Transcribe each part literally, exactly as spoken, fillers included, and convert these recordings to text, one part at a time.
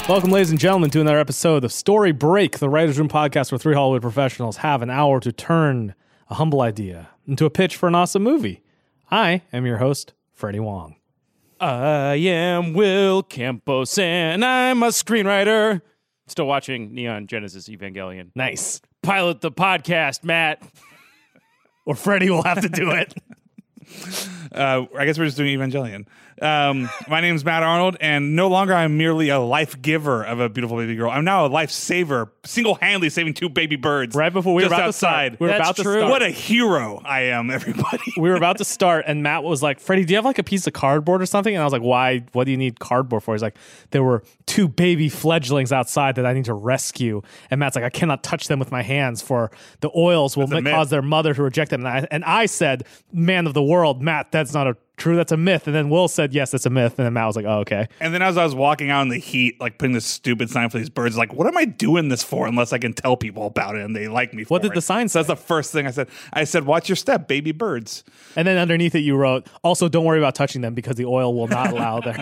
Welcome, ladies and gentlemen, to another episode of Story Break, the Writers' Room podcast where three Hollywood professionals have an hour to turn a humble idea into a pitch for an awesome movie. I am your host, Freddie Wong. I am Will Campos, and I'm a screenwriter. Still watching Neon Genesis Evangelion. Nice. Pilot the podcast, Matt. Or Freddie will have to do it. Uh, I guess we're just doing Evangelion. Um, my name's Matt Arnold, and no longer I'm merely a life giver of a beautiful baby girl. I'm now a life saver, single-handedly saving two baby birds. Right before we were just about outside. to start. We were That's about to true. start. What a hero I am, everybody. We were about to start, and Matt was like, Freddie, do you have like a piece of cardboard or something? And I was like, why? What do you need cardboard for? He's like, there were two baby fledglings outside that I need to rescue. And Matt's like, I cannot touch them with my hands, for the oils will That's a ma- myth. cause their mother to reject them. And I, and I said, man of the world, Matt, that's not a true, that's a myth. And then Will said, yes, that's a myth. And then Matt was like, oh, okay. And then as I was walking out in the heat, like putting this stupid sign for these birds, like, what am I doing this for unless I can tell people about it and they like me for What did it? the sign So say? that's the first thing I said. I said, watch your step, baby birds. And then underneath it, you wrote, also, don't worry about touching them because the oil will not allow their...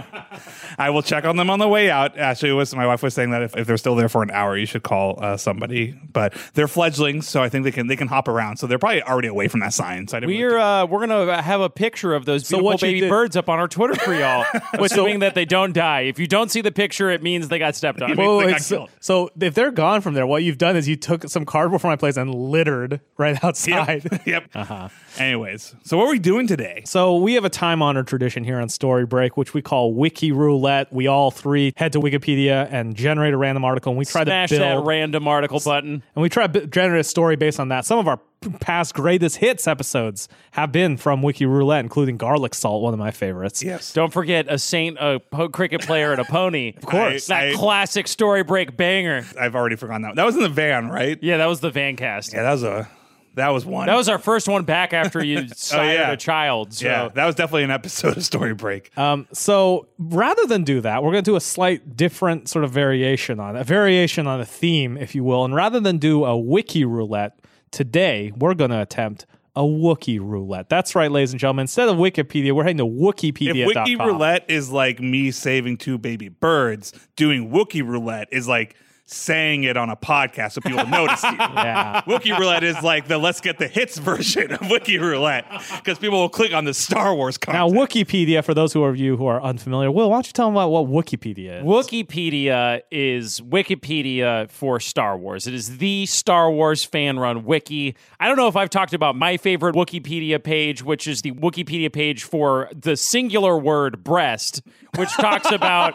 I will check on them on the way out. Actually, it was my wife was saying that if, if they're still there for an hour, you should call uh, somebody. But they're fledglings, so I think they can they can hop around. So they're probably already away from that sign. So I didn't really We're uh, we're gonna have a picture of those So beautiful what you baby did- birds up on our Twitter for y'all, assuming that they don't die. If you don't see the picture, it means they got stepped on. Well, Whoa, they got it's- so, killed. so if they're gone from there, what you've done is you took some cardboard from my place and littered right outside. Yep. yep. Uh-huh. Anyways, so what are we doing today? So we have a time-honored tradition here on Story Break, which we call Wiki Roulette. We all three head to Wikipedia and generate a random article, and we try Smash to that build, random article button. and we try to b- generate a story based on that. Some of our p- past greatest hits episodes have been from Wiki Roulette, including Garlic Salt, one of my favorites. Yes. Don't forget a saint, a po- cricket player, and a pony. Of course. that I- classic Story Break banger. I've already forgotten that. That was in the van, right? Yeah, that was the Vancast. Yeah, that was a that was one. That was our first one back after you sired yeah. a child. So. yeah, that was definitely an episode of Story Break. Um, so rather than do that, we're going to do a slight different sort of variation on it, a variation on a theme, if you will. And rather than do a Wiki Roulette, today we're going to attempt a Wookiee Roulette. That's right, ladies and gentlemen. Instead of Wikipedia, we're heading to Wikipedia dot com. If Wiki Roulette is like me saving two baby birds, doing Wookiee Roulette is like saying it on a podcast so people notice you. Yeah. Wookiee Roulette is like the let's get the hits version of Wiki Roulette because people will click on the Star Wars Now, content. Wikipedia, for those who are you who are unfamiliar, Will, why don't you tell them about what Wikipedia is? Wikipedia is Wikipedia for Star Wars. It is the Star Wars fan-run wiki. I don't know if I've talked about my favorite Wikipedia page, which is the Wikipedia page for the singular word breast, which talks about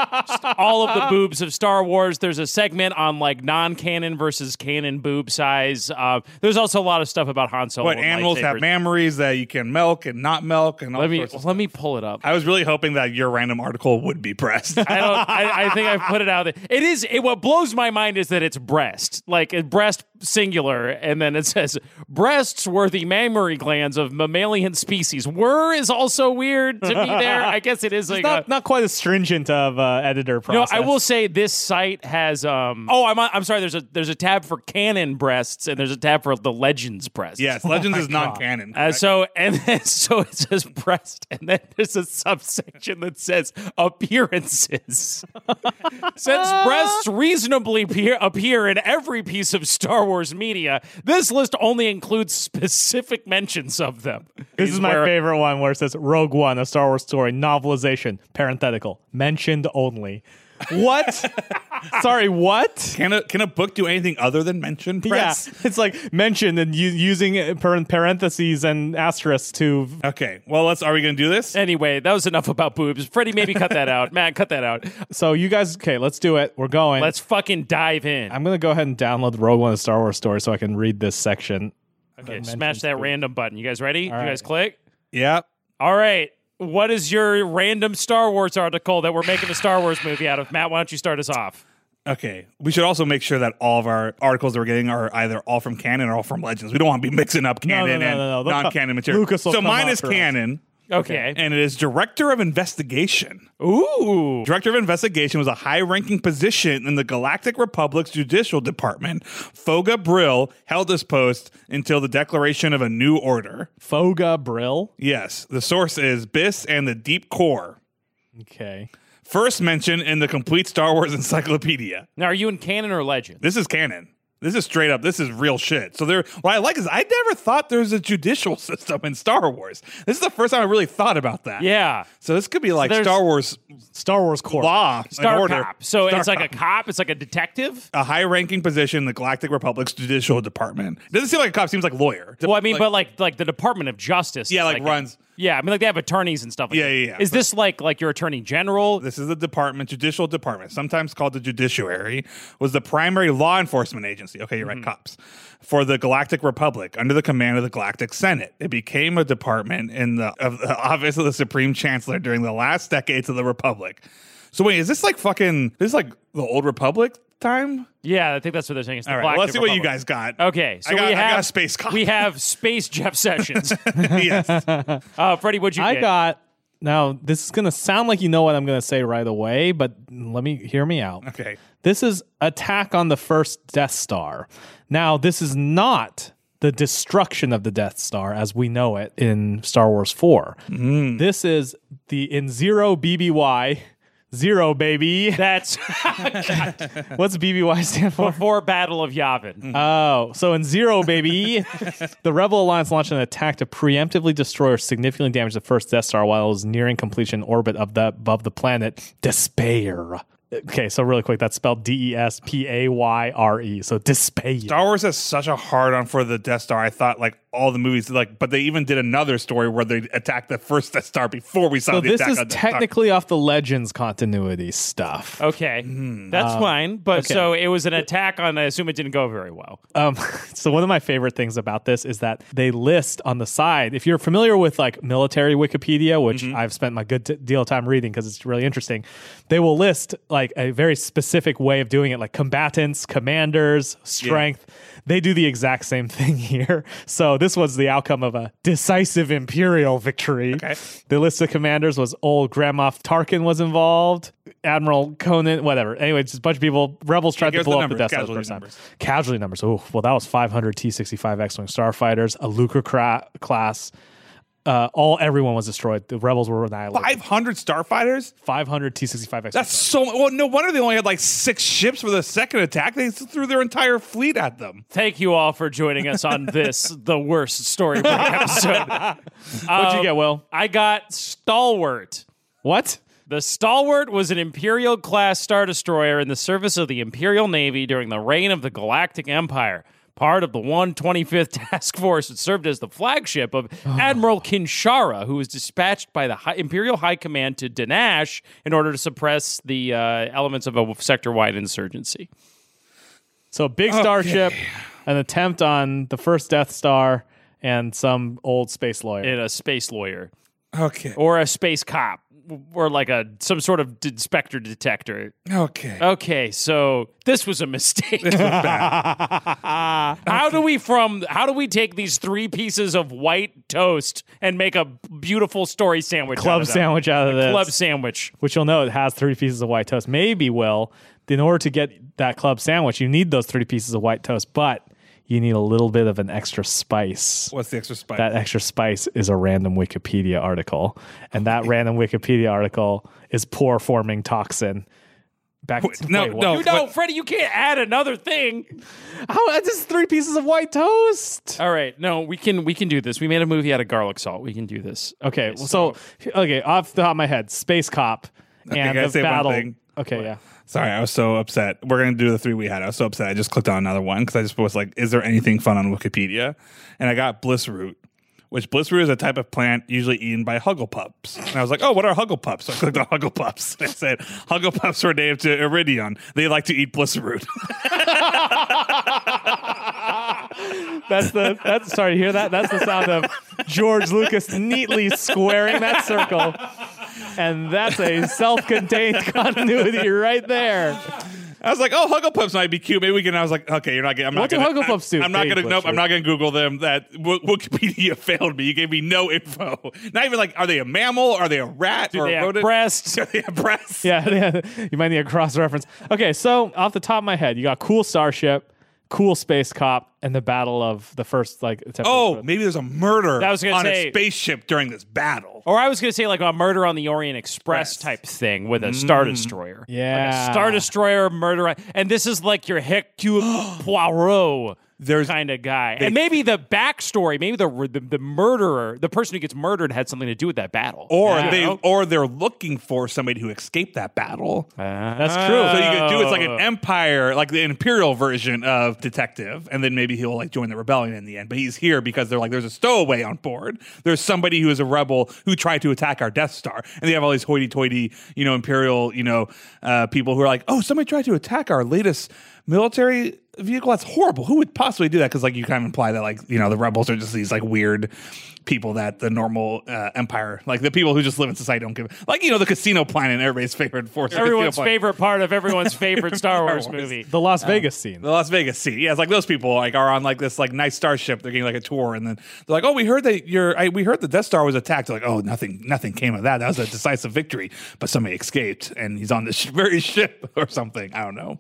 all of the boobs of Star Wars. There's a segment on like non-canon versus canon boob size. Uh, there's also a lot of stuff about Han Solo. What and animals have lightsabers. mammaries that you can milk and not milk and all Let me sorts of stuff. let me pull it up. I was really hoping that your random article would be pressed. I don't. I, I think I've put it out there. It is. It, what blows my mind is that it's breast, like it breast singular, and then it says breasts were the mammary glands of mammalian species. Were is also weird to me. There, I guess it is like not, a, not quite as stringent of uh, editor No, process. I will say this site has. Um, oh, I'm I'm sorry. There's a there's a tab for canon breasts and there's a tab for the Legends breasts. Yes, Legends is non-canon. Uh, so and then, so it says breast, and then there's a subsection that says appearances. Since breasts reasonably appear, appear in every piece of Star Wars media, this list only includes specific mentions of them. This is my where- favorite one where it says Rogue One, a Star Wars story, novelization, parenthetical, mentioned only. What? Sorry, what? Can a can a book do anything other than mention press? Yeah, it's like mentioned and u- using uh, par- parentheses and asterisks to. Okay. Well, let's. Are we going to do this? Anyway, that was enough about boobs. Freddie, maybe cut that out. Matt, cut that out. So you guys, okay, let's do it. We're going. Let's fucking dive in. I'm gonna go ahead and download the Rogue One, a Star Wars story, so I can read this section. Okay, mentions smash that boob. random button. You guys ready? All you right. guys click? Yeah. All right. What is your random Star Wars article that we're making a Star Wars movie out of? Matt, why don't you start us off? Okay. We should also make sure that all of our articles that we're getting are either all from canon or all from Legends. We don't want to be mixing up No, no, canon no, and no, no. They'll non-canon come- material. Lucas will so come mine is after us. canon. Okay. And it is Director of Investigation. Ooh. Director of Investigation was a high-ranking position in the Galactic Republic's Judicial Department. Foga Brill held this post until the declaration of a new order. Foga Brill. Yes, the source is B I S and the Deep Core. Okay. First mention in the complete Star Wars encyclopedia. Now, are you in canon or legend? This is canon. This is straight up. This is real shit. So there, what I like is I never thought there was a judicial system in Star Wars. This is the first time I really thought about that. Yeah. So this could be like there's- Star Wars Star Wars Court. law and Star order. cop. So Star it's like cop. a cop. It's like a detective. a high-ranking position in the Galactic Republic's judicial department. It doesn't seem like a cop. Seems like a lawyer. Well, I mean, Like- but like like the Department of Justice. Yeah, is like runs- Yeah, I mean, like they have attorneys and stuff. Like Yeah, that. yeah, yeah. Is But- this like like your attorney general? This is the department, judicial department, sometimes called the judiciary, was the primary law enforcement agency. Okay, you're Mm-hmm. right, cops. For the Galactic Republic, under the command of the Galactic Senate. It became a department in the, of the office of the Supreme Chancellor during the last decades of the Republic. So wait, is this like fucking, this is like the old Republic time? Yeah, I think that's what they're saying. It's the All right, well, let's see Galactic what you Republic. guys got. Okay, so I got, we I have got a space cop. We have Space Jeff Sessions. yes. uh, Freddie, what'd you I get? got. Now, this is going to sound like you know what I'm going to say right away, but let me hear me out. Okay. This is Attack on the First Death Star. Now, this is not the destruction of the Death Star as we know it in Star Wars four. Mm. This is the in Zero B B Y. Zero, baby. That's What's B B Y stand for? before Battle of Yavin. Oh, so in Zero, baby, the Rebel Alliance launched an attack to preemptively destroy or significantly damage the first Death Star while it was nearing completion orbit of the above the planet Despair. Okay, so really quick, that's spelled D E S P A Y R E. So Despair. Star Wars has such a hard on for the Death Star. I thought like all the movies like, but they even did another story where they attacked the first Death Star before we saw So the this attack is on Death Star. technically off the Legends continuity stuff. Okay, that's fine. But okay. so it was an attack on. I assume it didn't go very well. Um, so one of my favorite things about this is that they list on the side, if you're familiar with like military Wikipedia, which I've spent my good t- deal of time reading because it's really interesting, they will list like a very specific way of doing it, like combatants, commanders, strength. They do the exact same thing here. So this was the outcome of a decisive Imperial victory. Okay. The list of commanders was old Grand Moff Tarkin was involved, Admiral Conan, whatever. Anyway, just a bunch of people. Rebels tried give to us the blow up the numbers, Death Star the casualty first time. numbers. Casualty numbers. Oh, well, that was five hundred T sixty-five X-Wing starfighters, a Lucre cra- class. Uh, all everyone was destroyed. The rebels were annihilated. five hundred starfighters? five hundred T sixty-five X-Wing. That's so well, no wonder they only had like six ships for the second attack. They threw their entire fleet at them. Thank you all for joining us on this, the worst story break episode. What'd you get, Will? I got Stalwart. What? The Stalwart was an Imperial class Star Destroyer in the service of the Imperial Navy during the reign of the Galactic Empire. Part of the one hundred twenty-fifth Task Force, it served as the flagship of Admiral Kinshara, who was dispatched by the High, Imperial High Command to Danash in order to suppress the uh, elements of a sector-wide insurgency. So a big starship, an attempt on the first Death Star, and some old space lawyer. And a space lawyer. Okay. Or a space cop. Or like a some sort of inspector detector. Okay. Okay, so this was a mistake. How do we from how do we take these three pieces of white toast and make a beautiful story sandwich? out Club of them? sandwich out of A this. Club sandwich. Which you'll know it has three pieces of white toast. Maybe, Will, in order to get that club sandwich, you need those three pieces of white toast, but you need a little bit of an extra spice. What's the extra spice? That extra spice is a random Wikipedia article. And that random Wikipedia article is pore forming toxin. Back Wait, to, no, wait, what? no. You know, what- Freddie, you can't add another thing. How, that's just three pieces of white toast. All right, no, we can we can do this. We made a movie out of garlic salt. We can do this. Okay, well, so, okay, off the top of my head, Space Cop Okay, and can I the say one battle. thing? Okay, yeah. Sorry, I was so upset. We're going to do the three we had. I was so upset. I just clicked on another one because I just was like, is there anything fun on Wikipedia? And I got bliss root, which bliss root is a type of plant usually eaten by Hugglepups. And I was like, oh, what are Hugglepups? So I clicked on Hugglepups. And I said, Hugglepups were named to Iridion. They like to eat bliss root. That's the that's sorry, you hear that? That's the sound of George Lucas neatly squaring that circle. And that's a self-contained continuity right there. I was like, oh, Hugglepups might be cute. Maybe we can. I was like, okay, you're not. I'm What not do gonna, Hugglepups do? I, I'm not They gonna. eat Nope. bliss I'm not gonna Google them. That w- Wikipedia failed me. You gave me no info. Not even like, are they a mammal? Are they a rat? or They a have rodent? breasts. Do they have breasts? Yeah, yeah, you might need a cross reference. Okay, so off the top of my head, you got cool starship, cool space cop in the battle of the first like. attempt Oh, of- maybe there's a murder I was gonna on say- a spaceship during this battle. Or I was going to say like a murder on the Orient Express Yes. type thing with a Star Destroyer. Yeah. Like a Star Destroyer murder. on- And this is like your Hercule Poirot There's- kind of guy. And maybe the backstory, maybe the, the the murderer, the person who gets murdered had something to do with that battle. Or You they know? or they're looking for somebody who escaped that battle. That's true. So you could do it's like Oh. an empire, like the imperial version of detective, and then maybe he'll like join the rebellion in the end. But he's here because they're like, there's a stowaway on board. There's somebody who is a rebel who tried to attack our Death Star, and they have all these hoity-toity, you know, imperial, you know, uh, people who are like, oh, somebody tried to attack our latest military vehicle. That's horrible. Who would possibly do that? Because like you kind of imply that like you know the rebels are just these like weird people that the normal uh, empire, like the people who just live in society, don't give. Like you know the Casino Planet, everybody's favorite force. Everyone's Casino Planet. favorite part of everyone's favorite Star Wars Wars. movie. the Las Vegas scene. The Las Vegas scene. Yeah, it's like those people like are on like this like nice starship. They're getting like a tour, and then they're like, "Oh, we heard that your I, we heard the Death Star was attacked." They're like, "Oh, nothing, nothing came of that. That was a decisive victory." But somebody escaped, and he's on this sh- very ship or something. I don't know.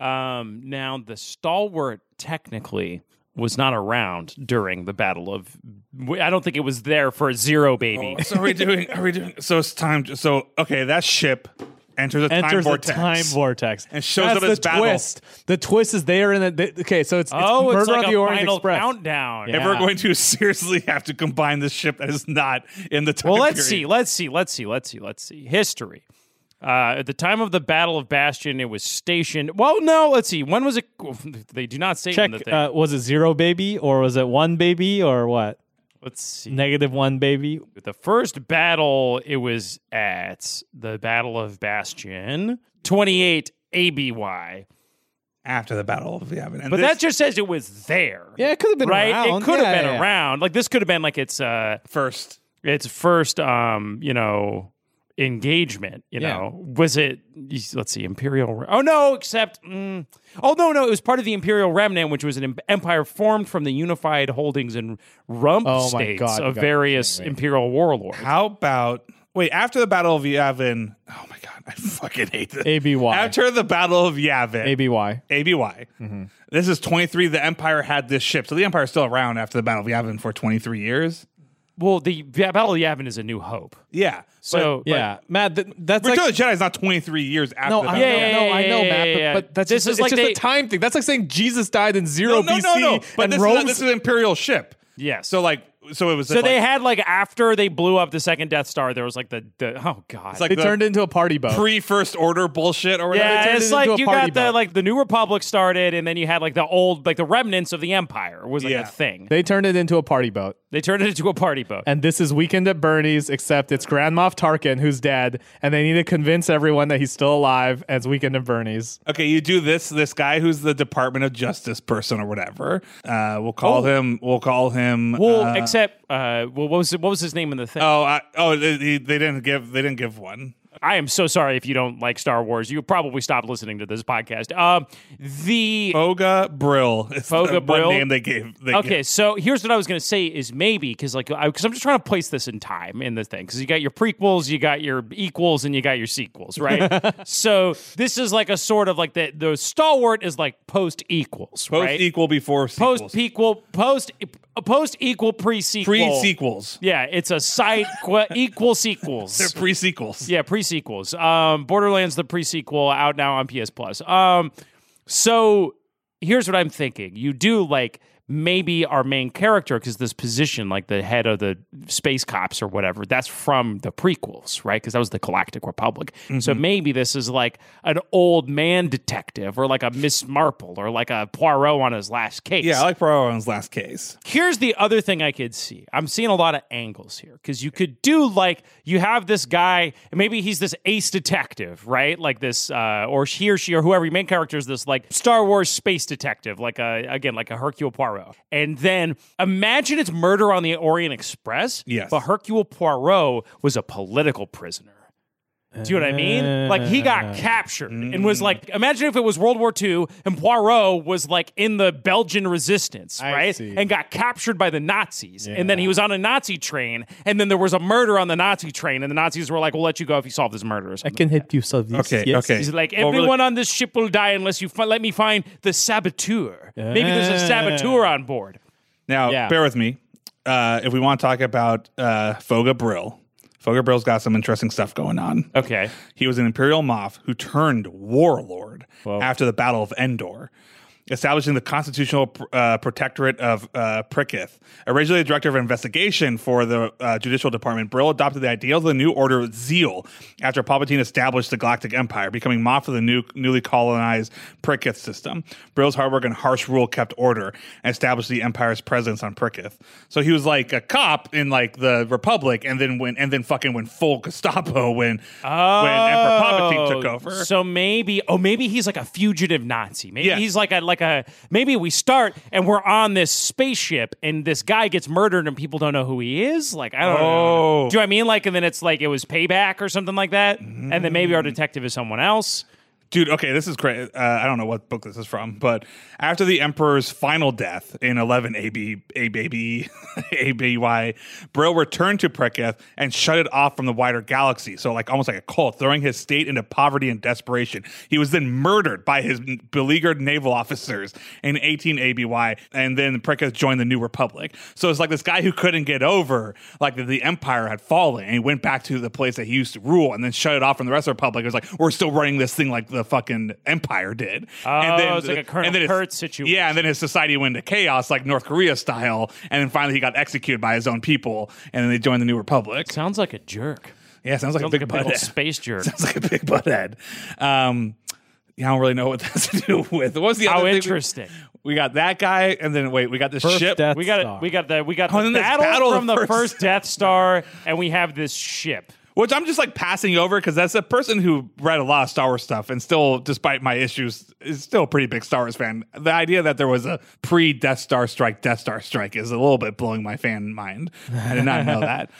Um, now, the stalwart technically was not around during the Battle of. I don't think it was there for Zero Baby. So are we doing? Are we doing? So it's time. To, so okay, that ship enters a time Enters a vortex. time vortex And shows That's up at its the battle. twist. The twist is they are in a. They, okay, so it's, it's oh, Murder it's like on the a Orient final Express. countdown. Yeah. If we're going to seriously have to combine this ship that is not in the time Well, let's period. see. Let's see. Let's see. Let's see. Let's see. History. Uh, at the time of the Battle of Bastion, it was stationed. Well, no. Let's see. When was it? They do not say Check. in the thing. Uh, was it zero baby or was it one baby or what? let's see. Negative one baby. The first battle, it was at the Battle of Bastion, twenty-eight A B Y. After the Battle of Yavin. And But this that just says it was there. Yeah, it could have been right? around. It could have Yeah, been yeah, yeah. around. Like this could have been like its uh first. its first um, you know, engagement, you Yeah. know. Was it let's see, Imperial Oh no, except mm, Oh no, no, it was part of the Imperial Remnant, which was an em- empire formed from the unified holdings and rump Oh my states God, of God, various wait, wait. imperial warlords. How about wait after the Battle of Yavin? Oh my god, I fucking hate this. A B Y. After the Battle of Yavin, A B Y. A B Y. This is twenty-three. The Empire had this ship, so the Empire is still around after the Battle of Yavin for twenty-three years. Well, the Battle of Yavin is a new hope. Yeah. So Yeah, Matt. Th- that's Return like of the Jedi is not twenty-three years after. no, the I Battle know, of Yeah, Yavin. no, I know, yeah, Matt. yeah, But, yeah. but that's This just, is it's like just they- a time thing. That's like saying Jesus died in zero No, no, B C no, no. But and this, Rome. is, this is an Imperial ship. Yes. So like, so it was. So like, they had like after they blew up the second Death Star, there was like the, the oh god, It's like they the turned into a party boat. pre First Order bullshit or whatever. yeah, turned it's it like into a you party got the boat. like the New Republic started, and then you had like the old like the remnants of the Empire was like Yeah. a thing. they turned it into a party boat. They turned it into a party boat. And this is Weekend at Bernie's, except it's Grand Moff Tarkin who's dead, and they need to convince everyone that he's still alive as Weekend at Bernie's. Okay, you do this. This guy who's the Department of Justice person or whatever. Uh, we'll call Oh. him. We'll call him. well, uh, except uh, well, what was what was his name in the thing? Oh, I, oh, they, they they didn't give. They didn't give one. I am so sorry if you don't like Star Wars. You probably stopped listening to this podcast. Um, the Foga Brill. Is Foga the Brill? One name they gave. They Okay, gave. so here's what I was going to say is maybe because like because I'm just trying to place this in time in this thing because you got your prequels, you got your equals, and you got your sequels, right? So this is like a sort of like the the stalwart is like post equals, Post right? equal before sequels. Post equal post post equal pre sequel pre sequels. Yeah, it's a side qu- equal sequels. They're pre sequels. Yeah, pre-sequels. Um, Borderlands, the pre-sequel, out now on P S Plus. Um, so here's what I'm thinking: you do like maybe our main character, because this position, like the head of the space cops or whatever, that's from the prequels, right? Because that was the Galactic Republic. Mm-hmm. So maybe this is like an old man detective, or like a Miss Marple, or like a Poirot on his last case. Yeah, I like Poirot's last case. Here's the other thing I could see. I'm seeing a lot of angles here because you could do like you have this guy, and maybe he's this ace detective, right? Like this, uh, or he or she or whoever your main character is, this like Star Wars space detective, like a again like a Hercule Poirot. And then imagine it's Murder on the Orient Express. Yes. But Hercule Poirot was a political prisoner. Do you know what I mean? Like, he got captured and was like, imagine if it was World War Two and Poirot was like in the Belgian resistance, I right? see. And got captured by the Nazis. Yeah. And then he was on a Nazi train, and then there was a murder on the Nazi train, and the Nazis were like, we'll let you go if you solve this murder or I something. can help you solve this. Okay, yes. okay. He's like, Well, everyone really- on this ship will die unless you fi- let me find the saboteur. Maybe there's a saboteur on board. Now, Yeah. bear with me. Uh, if we want to talk about uh, Foga Brill, Foga Brill's got some interesting stuff going on. Okay. He was an Imperial Moff who turned warlord after the Battle of Endor, establishing the Constitutional uh, Protectorate of uh, Pricketh. Originally the director of investigation for the uh, Judicial Department, Brill adopted the ideals of the New Order with zeal after Palpatine established the Galactic Empire, becoming Moff of the new, newly colonized Pricketh system. Brill's hard work and harsh rule kept order and established the Empire's presence on Pricketh. So he was like a cop in like the Republic, and then when and then fucking went full Gestapo when Oh, when Emperor Palpatine took over. So maybe, oh, maybe he's like a fugitive Nazi. Maybe Yeah. he's like a like a. Maybe we start and we're on this spaceship, and this guy gets murdered, and people don't know who he is. Like, I don't Oh. know. Do you know what I mean? Like, and then it's like it was payback or something like that, and then maybe our detective is someone else. Dude, okay, this is great. Uh, I don't know what book this is from, but after the Emperor's final death in eleven A B A baby A B Y, Brill returned to Pricketh and shut it off from the wider galaxy. So, like almost like a cult, throwing his state into poverty and desperation. He was then murdered by his beleaguered naval officers in eighteen A B Y, and then Pricketh joined the New Republic. So it's like this guy who couldn't get over like that the Empire had fallen, and he went back to the place that he used to rule, and then shut it off from the rest of the Republic. It was like, we're still running this thing like the fucking Empire did. Oh, and then it's like a Colonel and then his- Kurtz situation. Yeah, and then his society went into chaos, like North Korea style, and then finally he got executed by his own people, and then they joined the New Republic. Sounds like a jerk. Yeah, sounds like Sounds a big like a big old butthead. space jerk. Sounds like a big butthead. Um, yeah, I don't really know what that has to do with. What was the How other thing? interesting. We got that guy, and then wait, we got this First ship. Death We got Star. it. We got the we got Oh, the and then this battle, battle from of the first- first Death Star, and we have this ship. Which I'm just like passing over because that's a person who read a lot of Star Wars stuff and still, despite my issues, is still a pretty big Star Wars fan. The idea that there was a pre Death Star strike, Death Star strike is a little bit blowing my fan mind. I did not know that.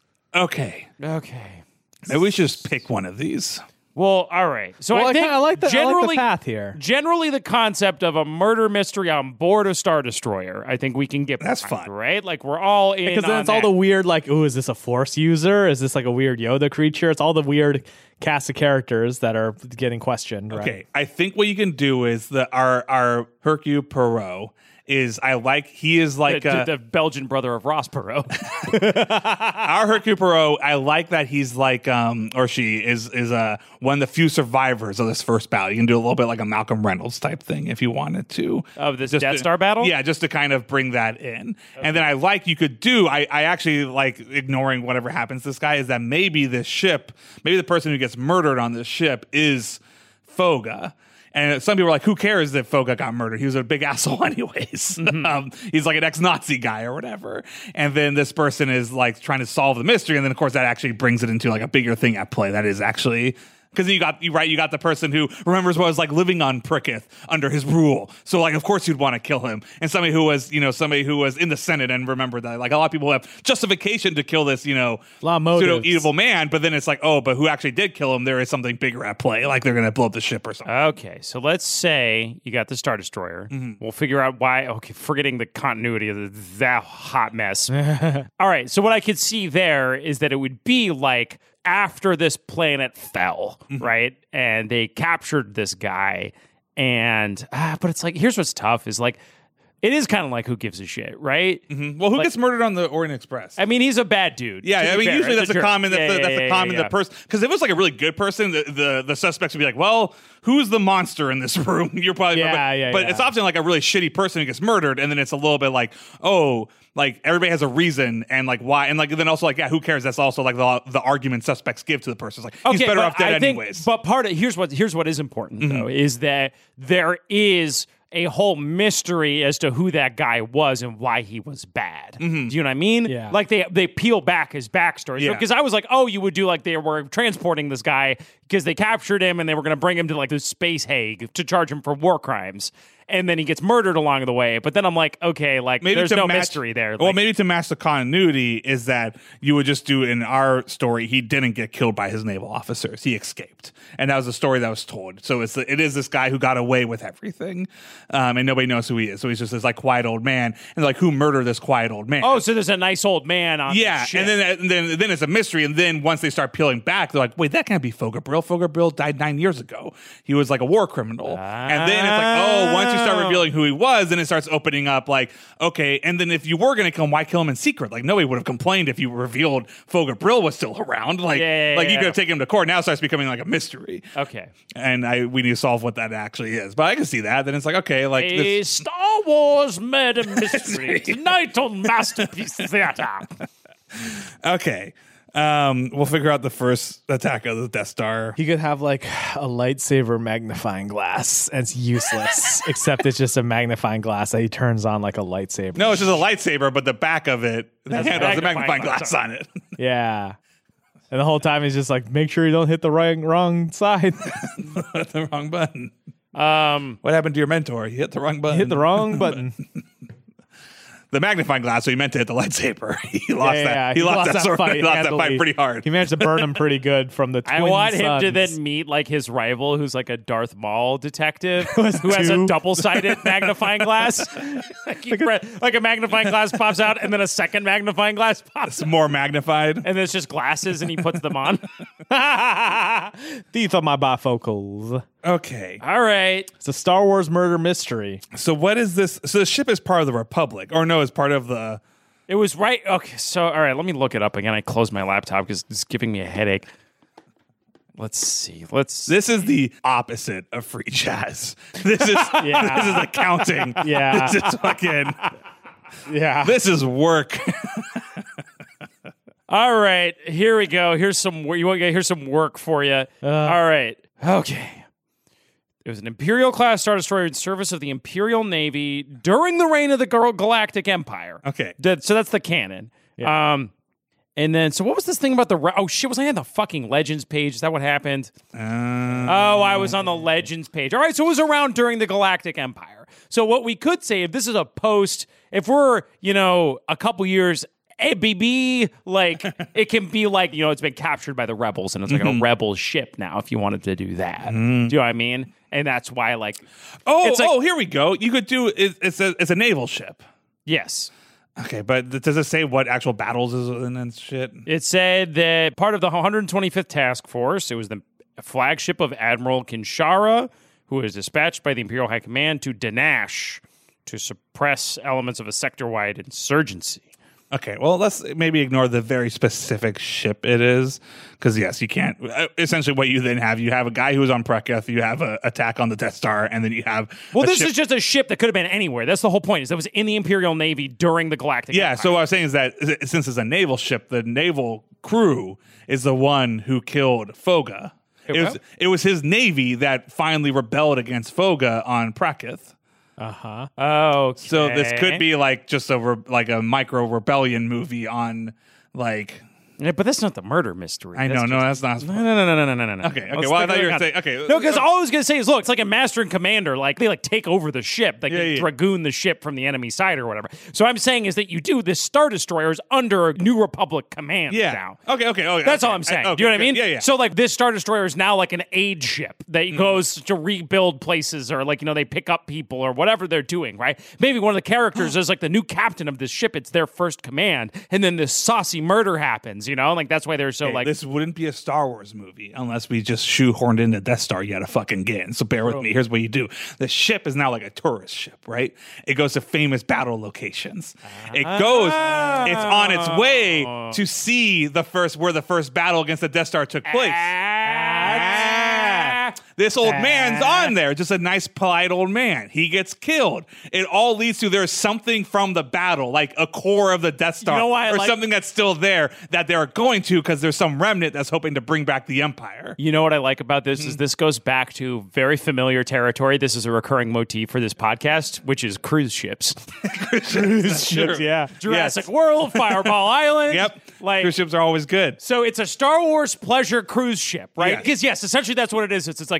Okay. Okay. Maybe we should just pick one of these. Well, all right. So Well, I I think kinda- I like the- I like the generally, path here. Generally, the concept of a murder mystery on board a Star Destroyer, I think we can get That's behind, fun. right? Like we're all in Because then on it's all that. the weird, like, oh, is this a Force user? Is this like a weird Yoda creature? It's all the weird cast of characters that are getting questioned. Right? Okay. I think what you can do is the our our Hercule Poirot is I like he is like the, a, the Belgian brother of Ross Perot. our Hercule Poirot. I like that he's like um or she is is uh one of the few survivors of this first battle. You can do a little bit like a Malcolm Reynolds type thing if you wanted to. Of this Just Death to- Star battle? Yeah, just to kind of bring that in. And then I like you could do I, I actually like ignoring whatever happens to this guy is that maybe this ship, maybe the person who gets murdered on this ship is Foga. And some people are like, who cares that Foga got murdered? He was a big asshole anyways. um, he's like an ex-Nazi guy or whatever. And then this person is like trying to solve the mystery. And then of course that actually brings it into like a bigger thing at play. That is actually because you got you right, you got the person who remembers what it was like living on Pricketh under his rule. So like of course you'd want to kill him. And somebody who was, you know, somebody who was in the Senate and remembered that. Like a lot of people have justification to kill this, you know, A lot of pseudo motives. evil man, but then it's like, oh, but who actually did kill him? There is something bigger at play. Like they're gonna blow up the ship or something. Okay, so let's say you got the Star Destroyer. Mm-hmm. We'll figure out why. Okay, forgetting the continuity of the, that hot mess. All right, so what I could see there is that it would be like after this planet fell, Mm-hmm. right? And they captured this guy. And, ah, but it's like, here's what's tough is like, it is kind of like who gives a shit, right? Well, who Like- gets murdered on the Orient Express? I mean, he's a bad dude. Yeah, to I be mean, fair. usually It's that's a jerk. common. That's Yeah, the, yeah, that's the yeah, common. yeah. The person, because if it was like a really good person, the, the the suspects would be like, well, who's the monster in this room? You're probably Yeah, but, yeah, But yeah. it's often like a really shitty person who gets murdered, and then it's a little bit like, oh, like everybody has a reason, and like why, and like then also like, yeah, who cares? That's also like the the argument suspects give to the person. It's like he's better but off dead I think- anyways. But part of here's what here's what is important though is that there is a whole mystery as to who that guy was and why he was bad. Do you know what I mean? Yeah. Like they they peel back his backstory. Yeah. Because I was like, oh, you would do like they were transporting this guy because they captured him and they were going to bring him to like the space Hague to charge him for war crimes. and then he gets murdered along the way. But then I'm like, okay, like Maybe there's to no match- mystery there. Well, Like, maybe to match the continuity is that you would just do in our story, he didn't get killed by his naval officers. He escaped. And that was the story that was told. So it's it is this guy who got away with everything. Um, and nobody knows who he is. So he's just this like quiet old man. And like, who murdered this quiet old man? oh, so there's a nice old man on yeah, the ship. and then and then then it's a mystery, and then once they start peeling back, they're like, "Wait, that can't be Foger Brill. Foger Brill died nine years ago. He was like a war criminal." And then it's like, oh, once you start revealing who he was, then it starts opening up. Like, okay, and then if you were going to kill him, why kill him in secret? Like, nobody would have complained if you revealed Foger Brill was still around. Like, Yeah, yeah, like you yeah. could have taken him to court. Now it starts becoming like a mystery. Okay. And I we need to solve what that actually is. But I can see that. Then it's like, okay, like A this. Star Wars murder mystery tonight on Masterpiece Theater. Okay. Um, we'll figure out the first attack of the Death Star. He could have like a lightsaber magnifying glass, and it's useless, except it's just a magnifying glass that he turns on like a lightsaber. No, it's just a lightsaber, but the back of it the Has a handle has a magnifying magnifying glass glass on it. Yeah. And the whole time he's just like, make sure you don't hit the wrong wrong side. Hit the wrong button. Um, What happened to your mentor? You hit the wrong button. hit the wrong button. The magnifying glass, so he meant to hit the lightsaber. He lost Yeah, that. yeah, He, lost, that, sword. fight He lost that handily. fight pretty hard. He managed to burn him pretty good from the twin I want him to sons. then meet like his rival, who's like a Darth Maul detective, has who has a two. double-sided magnifying glass. like, he pre- like a magnifying glass pops out, and then a second magnifying glass pops It's more magnified. and there's just glasses, and he puts them on. These are my bifocals. Okay. All right. It's a Star Wars murder mystery. So what is this? So the ship is part of the Republic, or no, it's part of the. It was right. Okay, so all right, let me look it up again. I closed my laptop because it's giving me a headache. Let's see. Let's. This is the opposite of free jazz. This is Yeah. this is accounting. Yeah. This is fucking. Yeah. This is work. All right, here we go. Here's some. wor- You want? Here's some work for you. All right. Okay. It was an Imperial class Star Destroyer in service of the Imperial Navy during the reign of the Gal- Galactic Empire. Okay. That- so that's the canon. Um, and then, so what was this thing about the? Re- oh shit! Was I on the fucking Legends page? Is that what happened? Uh, Oh, I was on the Legends page. All right, so it was around during the Galactic Empire. So what we could say, if this is a post, if we're, you know, a couple years, A B B, like, it can be like, you know, it's been captured by the rebels, and it's like Mm-hmm. a rebel ship now, if you wanted to do that. Do you know what I mean? And that's why, like, oh, it's like- oh, here we go. You could do it, it's a it's a naval ship. yes. Okay, but th- does it say what actual battles is in and shit? It said that part of the one hundred twenty-fifth Task Force, it was the flagship of Admiral Kinshara, who was dispatched by the Imperial High Command to Danash to suppress elements of a sector-wide insurgency. Okay, well, let's maybe ignore the very specific ship it is, because yes, you can't. uh, Essentially, what you then have, you have a guy who was on Preketh, you have an attack on the Death Star, and then you have Well, a this ship- is just a ship that could have been anywhere. That's the whole point. Is that it was in the Imperial Navy during the Galactic yeah. Empire. So what I was saying is that is- since it's a naval ship, the naval crew is the one who killed Foga. It was what? it was his navy that finally rebelled against Foga on Preketh. Oh, So this could be like just a re- like a micro rebellion movie on like. Yeah, but that's not the murder mystery. I know, That's no, just- that's not. No, no, no, no, no, no, no, no. Okay, okay. Let's Well, I think thought you were about saying it. okay. No, because all I was going to say is, look, it's like a master and commander. Like, they, like, take over the ship. Like, Yeah, they yeah. dragoon the ship from the enemy side or whatever. So I'm saying is that you do this Star Destroyer is under New Republic command Yeah. now. Okay. Okay. Okay. That's okay. all I'm saying. I- Do you know what I okay, mean? Yeah. Yeah. So, like, this Star Destroyer is now like an aid ship that Mm-hmm. goes to rebuild places or, like, you know, they pick up people or whatever they're doing, right? Maybe one of the characters is, like, the new captain of this ship. It's their first command. And then this saucy murder happens, you know? Like, that's why they're so, Okay, like... this wouldn't be a Star Wars movie unless we just shoehorned in the Death Star yet a fucking again. So bear with me. Here's what you do. The ship is now like a tourist ship, right? It goes to famous battle locations. It goes, it's on its way to see the first where the first battle against the Death Star took place. Ah. This old man's on there, just a nice, polite old man. He gets killed. It all leads to there's something from the battle, like a core of the Death Star, know why I or like- something that's still there that they're going to because there's some remnant that's hoping to bring back the Empire. You know what I like about this Mm-hmm. is this goes back to very familiar territory. This is a recurring motif for this podcast, which is cruise ships. Cruise ships, yeah. Jurassic World, Fireball Island. Yep. Like, Cruise ships are always good. so it's a Star Wars pleasure cruise ship, right? Yes. Because yes, essentially that's what it is. It's, it's like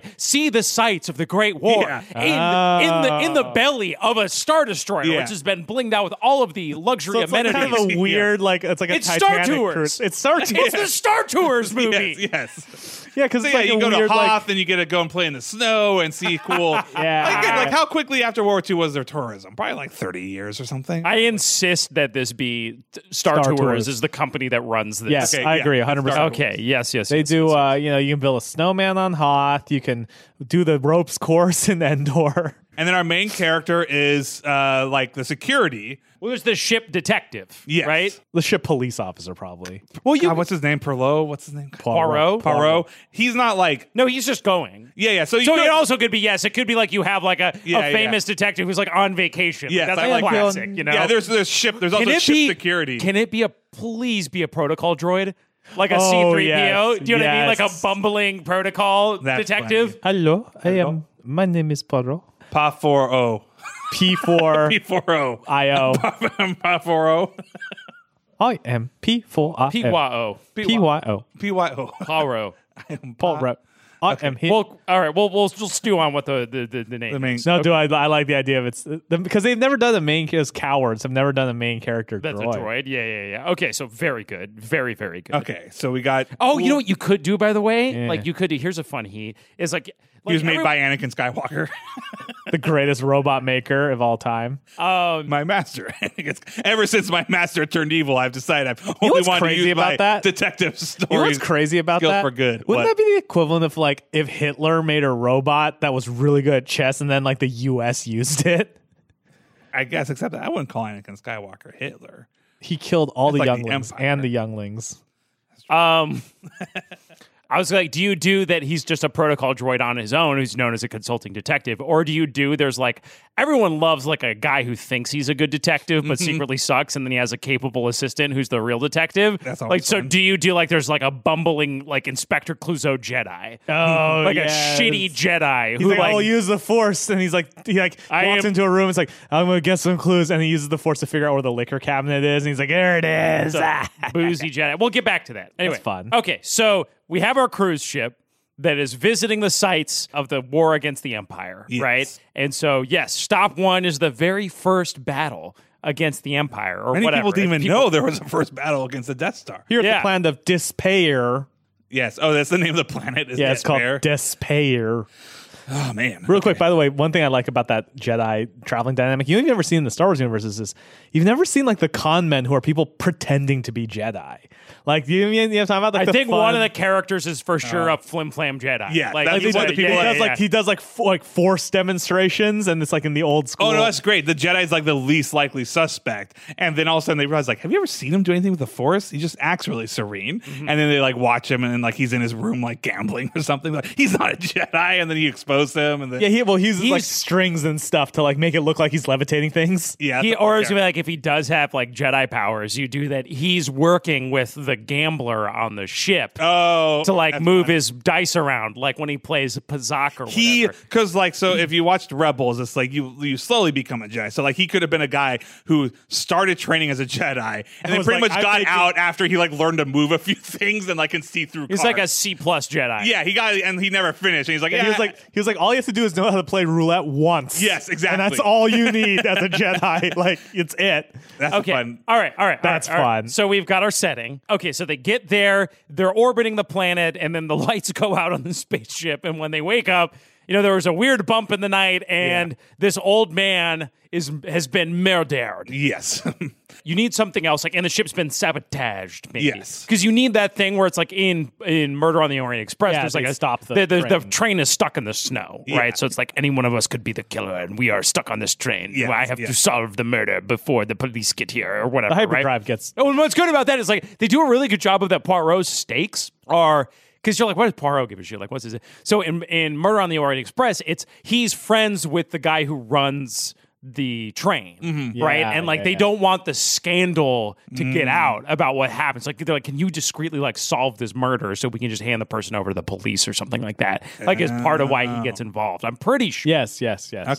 see the sights of the Great War Yeah. in in the in the belly of a Star Destroyer, Yeah. which has been blinged out with all of the luxury So it's like amenities. kind of a weird, like it's like a It's Star Titanic Tours. cruise. It's Star Tours. It's the Star Tours movie. Yes, yes. Yeah, because So it's yeah, like you a go to weird, Hoth like, and you get to go and play in the snow and see cool. Yeah. Like, again, like how quickly after World War Two was there tourism? Probably like thirty years or something. I insist that this be Star, Star Tours, Tours. is the company that runs this. yes, Okay, I yeah. agree, one hundred percent. Okay. Yes. Yes. They yes, do, yes. uh, you know, you can build a snowman on Hoth. You can do the ropes course in Endor. And then our main character is uh, like the security. Well, there's the ship detective. Yes. Right. The ship police officer, probably. Well, you God, what's his name? Perlot? What's his name? Poirot. Poirot. He's not like No, he's just going. yeah, yeah. So you So could- it also could be yes. It could be like you have like a, Yeah, a famous detective who's like on vacation. Yes, That's I like like classic. You know. yeah. There's there's ship. There's also Can it ship be security. Can it be a please be a protocol droid? Like a Oh, C three P O? yes, Do you know what I mean? Like a yes. bumbling protocol That's detective? Hello, I am. My name is Poirot. Pa four O. P four P four O. I O. Pa four O. I am P four I O. P Y O. P Y O. P Y O. Poirot. Paul Rep. I am here. Well, all right. We'll, we'll, we'll stew on what the, the, the, the name The main. is. no, do I? I like the idea of it's the, because they've never done a main as cowards. Have never done a main character. That's droid. a droid. Yeah, yeah, yeah. Okay, so very good. Very, very good. Okay, so we got. Oh, you know what you could do, by the way? Yeah. Like, you could do, here's a fun heat, is like, He like was made every- by Anakin Skywalker, The greatest robot maker of all time. my master. Ever since my master turned evil, I've decided I've only what's wanted to crazy use about my that? detective stories. You know what's crazy about skills that? for good. Wouldn't What? that be the equivalent of like if Hitler made a robot that was really good at chess and then like the U S used it? I guess, except that I wouldn't call Anakin Skywalker Hitler. He killed all the like the younglings Empire. and the younglings. Um, I was like, do you do that he's just a protocol droid on his own who's known as a consulting detective? Or do you do, there's like, everyone loves like a guy who thinks he's a good detective but secretly sucks, and then he has a capable assistant who's the real detective? That's like, always so fun. do you do like, there's like a bumbling like Inspector Clouseau Jedi? Oh, like yes. a shitty Jedi He's who like, like, I'll use the force, and he's like, he like I walks am- into a room. It's like, I'm gonna get some clues, and he uses the force to figure out where the liquor cabinet is, and he's like, there it is. Ah. boozy Jedi. We'll get back to that. Anyway, fun. Okay, so we have our cruise ship that is visiting the sites of the war against the Empire, Yes. right? And so, yes, stop one is the very first battle against the Empire, or Many whatever. people didn't even People- know there was a first battle against the Death Star. Here at Yeah. the planet of Despair. Yes. Oh, that's the name of the planet. Is Yeah, it's Despair. called Despair. Oh man. Real quick, by the way, one thing I like about that Jedi traveling dynamic, you've never seen in the Star Wars universe is this. You've never seen like the con men who are people pretending to be Jedi. Like you, you have talking about like I the think fun- one of the characters is for sure a flim flam Jedi. yeah, like that's he's one a- of the people he that- does yeah, like yeah. he does like f- like force demonstrations, and it's like in the old school. Oh no, that's great. The Jedi's like the least likely suspect, and then all of a sudden they realize, like, have you ever seen him do anything with the Force? He just acts really serene, Mm-hmm. and then they like watch him, and then like he's in his room like gambling or something. Like he's not a Jedi, and then he exposed him, and then yeah, he well he uses like He's- strings and stuff to like make it look like he's levitating things. yeah, He, that's or okay. it's gonna be like if he does have like Jedi powers, you do that. He's working with the gambler on the ship oh to like that's move fine. his dice around, like when he plays Pazak or He, whatever. because like, so if you watched Rebels, it's like you you slowly become a Jedi. So like, he could have been a guy who started training as a Jedi and then was pretty like, much I'm got thinking- out after he like learned to move a few things and like can see through. He's cards. like a C plus Jedi. yeah. He got and he never finished. And he's like, yeah, And he was like, he was like, all you have to do is know how to play roulette once. Yes, exactly. And that's all you need as a Jedi. Like it's it. that's Okay. fun. All right. All right. all That's right, all right. fun. So we've got our setting. Okay. So they get there, they're orbiting the planet, and then the lights go out on the spaceship. And when they wake up, you know, there was a weird bump in the night, and this old man is has been murdered. Yes. You need something else, like, and the ship's been sabotaged, maybe. Yes. Because you need that thing where it's like in in Murder on the Orient Express. Yeah, there's like they a stop the the, the, the train. train is stuck in the snow, Yeah. right? So it's like any one of us could be the killer, and we are stuck on this train. Yes, I have to yes. solve the murder before the police get here, or whatever. The hyperdrive right? gets Oh, and what's good about that is like they do a really good job of that. Poirot's stakes are. Because you're like, what does Poirot give a shit? Like, what's his? So in in Murder on the Orient Express, it's he's friends with the guy who runs the train, right? Yeah, And like yeah, they yeah. don't want the scandal to get out about what happens. Like they're like, can you discreetly like solve this murder so we can just hand the person over to the police or something like that? Like as part of why he gets involved. I'm pretty sure. yes, yes, yes. Okay.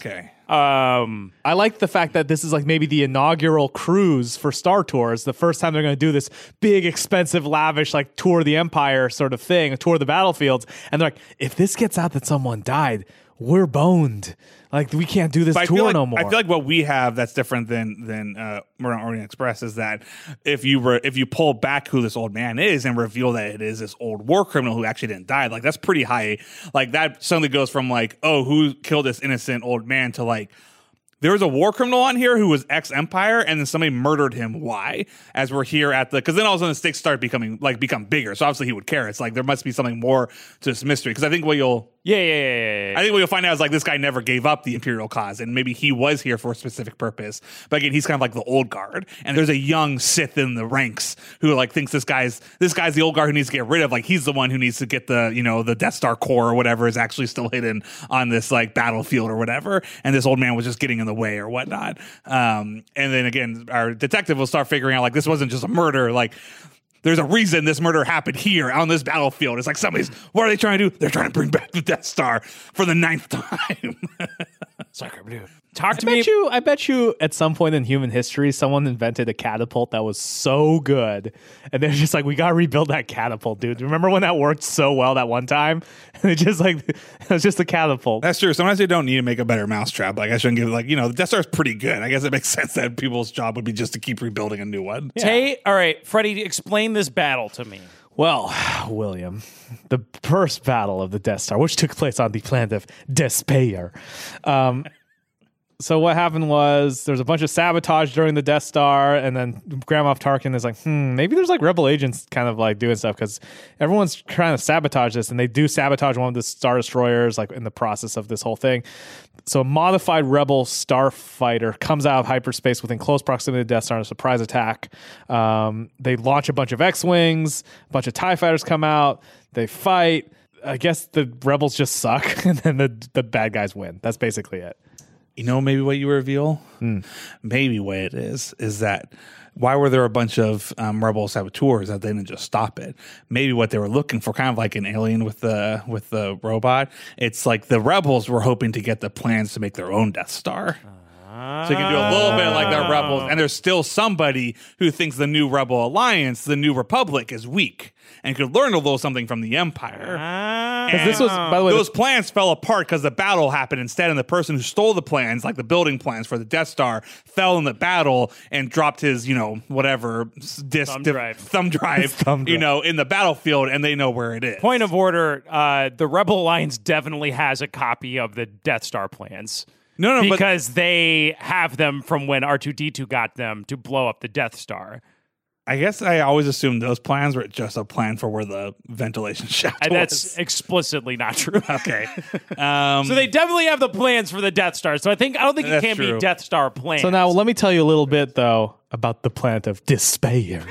Um, I like the fact that this is like maybe the inaugural cruise for Star Tours. The first time they're going to do this big, expensive, lavish, like tour of the Empire sort of thing, a tour of the battlefields. And they're like, if this gets out that someone died, we're boned. Like, we can't do this But I tour feel like, no more. I feel like what we have that's different than than uh, Orient Express is that if you were if you pull back who this old man is and reveal that it is this old war criminal who actually didn't die, like that's pretty high. Like that suddenly goes from like, oh, who killed this innocent old man to like, there was a war criminal on here who was ex-Empire, and then somebody murdered him. Why? As we're here at the, because then all of a sudden the stakes start becoming like become bigger. So obviously he would care. It's like there must be something more to this mystery. Because I think what you'll yeah, yeah, yeah, yeah, yeah. I think what you'll find out is like this guy never gave up the Imperial cause, and maybe he was here for a specific purpose. But again, he's kind of like the old guard, and there's a young Sith in the ranks who like thinks this guy's this guy's the old guard who needs to get rid of. Like he's the one who needs to get the you know the Death Star core or whatever is actually still hidden on this like battlefield or whatever, and this old man was just getting in the way or whatnot. Um, and then again, our detective will start figuring out like this wasn't just a murder, like. There's a reason this murder happened here on this battlefield. It's like somebody's, what are they trying to do? They're trying to bring back the Death Star for the ninth time. Talk to I me. bet you, I bet you at some point in human history, someone invented a catapult that was so good. And they're just like, we got to rebuild that catapult, dude. Remember when that worked so well that one time? And it just like, it was just a catapult. That's true. Sometimes they don't need to make a better mousetrap. Like I shouldn't give like, you know, the Death Star is pretty good. I guess it makes sense that people's job would be just to keep rebuilding a new one. Tay, all right, Freddie, explain this battle to me. Well, William, the first battle of the Death Star, which took place on the planet of Despair. Um, so what happened was there's a bunch of sabotage during the Death Star, and then Grand Moff Tarkin is like, hmm, maybe there's like rebel agents kind of like doing stuff because everyone's trying to sabotage this, and they do sabotage one of the Star Destroyers like in the process of this whole thing. So a modified rebel starfighter comes out of hyperspace within close proximity to the Death Star in a surprise attack. Um, they launch a bunch of X-Wings, a bunch of TIE fighters come out, they fight. I guess the rebels just suck, and then the, the bad guys win. That's basically it. You know, maybe what you reveal, mm. maybe what it is, is that why were there a bunch of um, rebel saboteurs that they didn't just stop it? Maybe what they were looking for, kind of like an alien with the with the robot. It's like the rebels were hoping to get the plans to make their own Death Star. Uh, so you can do a little bit like the rebels, and there's still somebody who thinks the new Rebel Alliance, the New Republic, is weak and could learn a little something from the Empire. Because this was, by the way, those this, plans fell apart because the battle happened instead, and the person who stole the plans, like the building plans for the Death Star, fell in the battle and dropped his, you know, whatever disc, thumb drive, thumb drive, thumb you drive. know, in the battlefield, and they know where it is. Point of order: uh, the Rebel Alliance definitely has a copy of the Death Star plans. No, no, because but, they have them from when R two D two got them to blow up the Death Star. I guess I always assumed those plans were just a plan for where the ventilation shaft And was. that's explicitly not true. Okay. Um, so they definitely have the plans for the Death Star. So I think I don't think it That's can true. be Death Star plans. So now let me tell you a little bit, though, about the planet of Despair.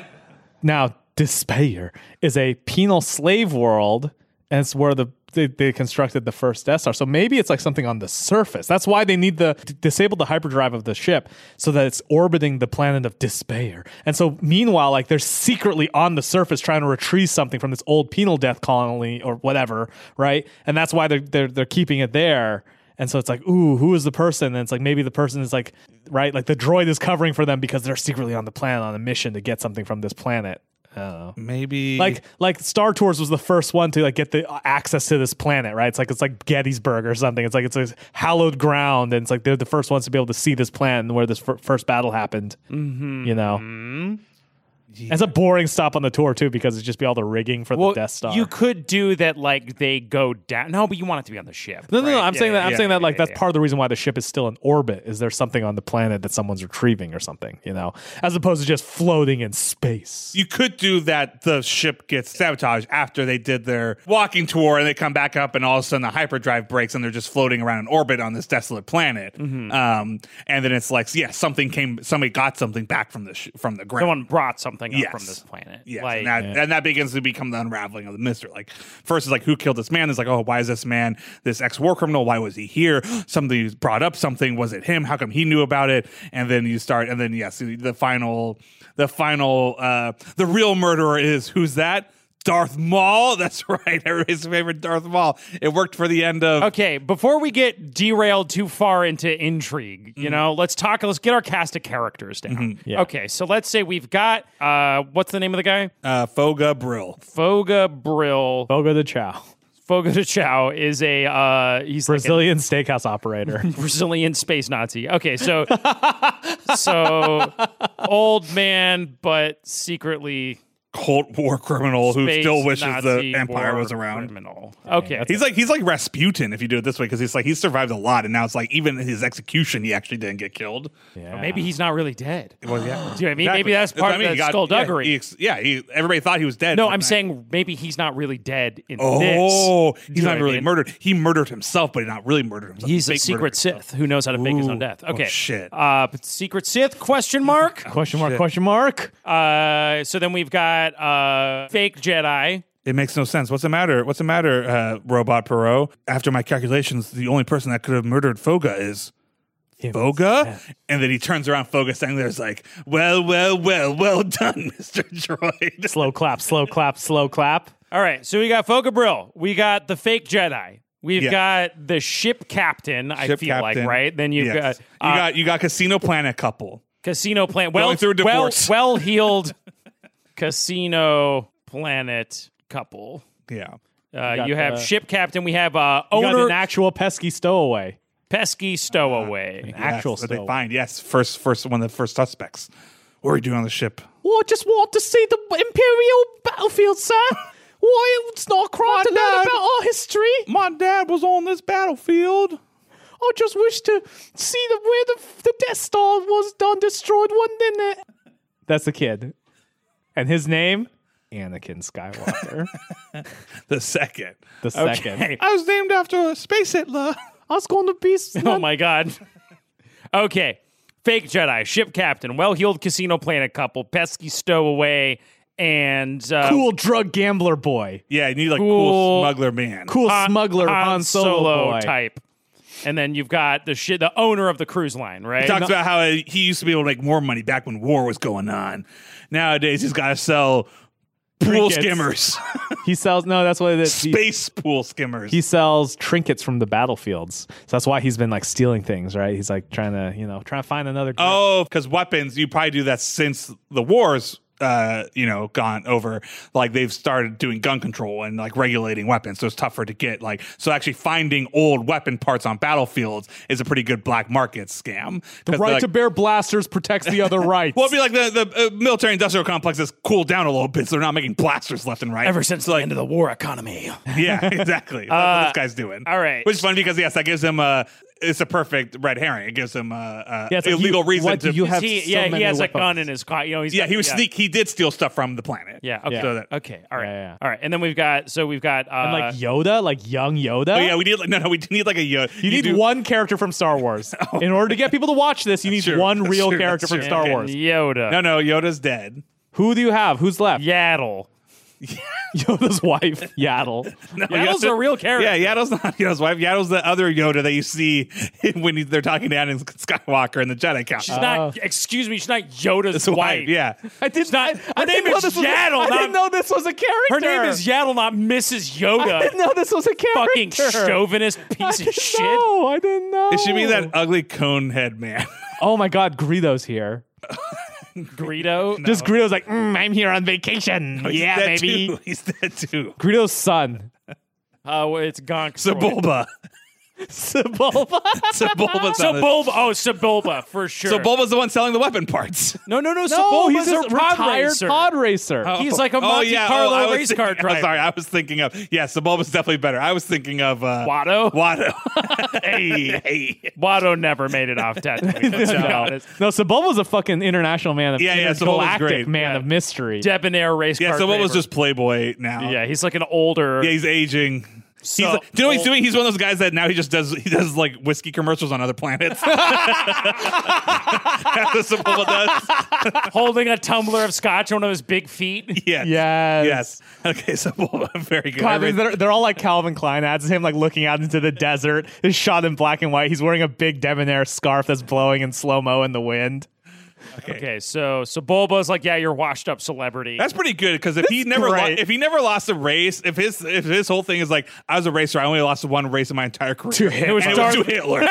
Now, Despair is a penal slave world, and it's where the They, they constructed the first Death Star. So maybe it's like something on the surface. That's why they need the d- disable the hyperdrive of the ship so that it's orbiting the planet of Despair. And so meanwhile, like they're secretly on the surface trying to retrieve something from this old penal death colony or whatever, right? And that's why they're they're they're keeping it there. And so it's like, ooh, who is the person? And it's like maybe the person is like, right, like the droid is covering for them because they're secretly on the planet on a mission to get something from this planet. I don't know. Maybe Like like Star Tours was the first one to like get the access to this planet, right? It's like it's like Gettysburg or something. It's like it's a hallowed ground, and it's like they're the first ones to be able to see this planet and where this f- first battle happened. Mm-hmm. You know, mm-hmm. Yeah. It's a boring stop on the tour too because it'd just be all the rigging for well, the Death Star. You could do that, like they go down. No, but you want it to be on the ship. No, no, right? no. I'm yeah, saying that. yeah, I'm yeah, saying that. yeah, Like yeah, that's yeah. part of the reason why the ship is still in orbit. Is there something on the planet that someone's retrieving or something? You know, as opposed to just floating in space. you could do that. The ship gets sabotaged after they did their walking tour, and they come back up, and all of a sudden the hyperdrive breaks, and they're just floating around in orbit on this desolate planet. Mm-hmm. Um, and then it's like, yeah, something came. Somebody got something back from the sh- from the ground. Someone brought something up Yes. from this planet. Yes, like, and, that, Yeah. and that begins to become the unraveling of the mystery. Like, first is like, who killed this man? It's like, oh, why is this man this ex-war criminal? Why was he here? Somebody brought up something. Was it him? How come he knew about it? And then you start, and then yes, the final, the final, uh, the real murderer is who's that? Darth Maul. That's right. Everybody's favorite Darth Maul. It worked for the end of. Okay, before we get derailed too far into intrigue, you know, let's talk. Let's get our cast of characters down. Mm-hmm. Yeah. Okay, so let's say we've got uh, what's the name of the guy? Uh, Foga Brill. Foga Brill. Fogo de Chao, Foga de Chao is a uh, he's Brazilian steakhouse operator. like a Brazilian space Nazi. Okay, so so old man, but secretly. Cold War criminal who Space still wishes Nazi the Empire war was around. Criminal. Okay. He's like he's like Rasputin if you do it this way because he's like he's survived a lot and now it's like even in his execution he actually didn't get killed. Yeah. Maybe he's not really dead. Well, yeah, Do you know what I mean? Exactly. Maybe that's part what I mean. of He the got- skullduggery. Yeah, he, ex- yeah he, everybody thought he was dead. No, but I'm not. saying maybe he's not really dead in Oh, this. he's You know not what I really mean? murdered. He murdered himself, but he not really murdered himself. He's a Fake secret murdered Sith himself. who knows how to fake his own Ooh. death. Oh, Okay. shit. Uh, but secret Sith? Question mark. Question mark? shit. Question mark? uh, so then we've got uh, fake Jedi. It makes no sense. What's the matter? What's the matter, uh, Robot Perot? After my calculations, the only person that could have murdered Foga is Foga? And then he turns around, Foga standing there is like, well, well, well, well done, Mister Droid. Slow clap, slow clap, slow clap. All right. So we got Foga Brill. We got the fake Jedi. We've Yeah. got the ship captain. I Ship feel captain. like right. Then you've Yes. got you uh, got you got Casino Planet couple. Casino Planet. Well, Going through a well, divorce. well heeled Casino Planet couple. Yeah. Uh, got you have the- ship captain. We have uh, You got owner an actual pesky stowaway. pesky stowaway. Actual Yes, that they stowaway. find. Yes, first first one of the first suspects. What are you doing on the ship? Well, I just want to see the Imperial battlefield, sir. Why, it's not a crime to learn Dad. about our history. My dad was on this battlefield. I just wish to see the, where the, the Death Star was done destroyed, wasn't it? That's the kid. And his name? Anakin Skywalker. The second. The second. Okay. I was named after a space Hitler. I was going to be... Oh my god. Okay. Fake Jedi, ship captain, well-heeled Casino Planet couple, pesky stowaway, and uh, cool drug gambler boy. Yeah, you need like Cool. cool smuggler man. Cool Han- smuggler Han, Solo, boy. type. And then you've got the shi the owner of the cruise line, right? He talks about how he used to be able to make more money back when war was going on. Nowadays, he's got to sell pool Trinkets. skimmers, He sells... No, that's what it is. He, space pool skimmers. he sells trinkets from the battlefields. So that's why he's been like stealing things, right? He's like trying to, you know, trying to find another... Oh, because weapons, you probably do that since the wars, uh, you know, gone over. Like they've started doing gun control and like regulating weapons, so it's tougher to get. Like, so actually finding old weapon parts on battlefields is a pretty good black market scam. The right to bear blasters protects the other rights. Well, it'd be like the the uh, military industrial complex has cooled down a little bit, so they're not making blasters left and right. Ever since the end of the war economy. Yeah, exactly. That's what this guy's doing. all right. Which is fun because yes, that gives him a. It's a perfect red herring. It gives him a, a Yeah, it's like illegal you- reason what to. do you have He, so yeah, he many has weapons. a gun in his car. You know, he's yeah, got- he was sneak. He did steal stuff from the planet. Yeah. Okay. So that- okay. All right. Yeah, yeah. All right. And then we've got. So we've got. Uh, And like Yoda, like young Yoda. Oh yeah, we need like no, no, we need like a. Uh, You need do- one character from Star Wars. In order to get people to watch this, you need true. one That's real true. character That's from true. Star fucking Wars. Yoda. No, no, Yoda's dead. Who do you have? Who's left? Yaddle. Yoda's wife, Yaddle. No, Yaddle's a real character. Yeah, Yaddle's not Yoda's wife. Yaddle's the other Yoda that you see when he- they're talking to Anakin Skywalker in the Jedi Council. She's not. Excuse me. She's not Yoda's His wife. Yeah. I did not- I, her I name didn't know is this was a- Yaddle, I not- didn't know this was a character. Her name is Yaddle, not Missus I Yoda. didn't know this was a character. Fucking chauvinist I piece of didn't shit. know. I didn't know. It should be that ugly cone head man. Oh my God, Greedo's here. Greedo. Just Greedo's like, mm, I'm here on vacation. He's yeah, dead baby. Too. He's dead too. Greedo's son. Uh, well, it's Gonk. Sebulba. Sebulba. Sebulba's on the- Sebulba. Oh, Sebulba for sure. Sebulba's the one selling the weapon parts. No, no, no. No, Sebulba's he's a pod retired racer. pod racer. He's like a Monte oh, Carlo I was race thinking- car I'm driver. sorry, I was thinking of yeah, Sebulba's definitely better. I was thinking of uh, Watto. Watto. Hey. hey. Watto never made it off Tatooine. Let's be honest. No, Sebulba's a fucking international man of Yeah, yeah, inter- Sebulba's galactic great. man Yeah. of mystery. Debonair race Yeah, car Sebulba's driver. just Playboy now. Yeah, he's like an older. Yeah, he's aging. So he's like, do you know what he's old- doing? He's one of those guys that now he just does he does like whiskey commercials on other planets. That's what Sebulba does. holding a tumbler of scotch on one of his big feet. Yes. Yes. Yes. Okay, Sebulba, very good. God, Everybody- they're, they're all like Calvin Klein ads. Him like looking out into the desert. Is shot in black and white. He's wearing a big debonair scarf that's blowing in slow mo in the wind. Okay. Okay, so so Bulba's like, yeah, you're washed up celebrity. That's pretty good because if he never lo- great. if he never lost a race, if his if his whole thing is like I was a racer, I only lost one race in my entire career. To Hitler. It was, It was and it was Darth- to Hitler.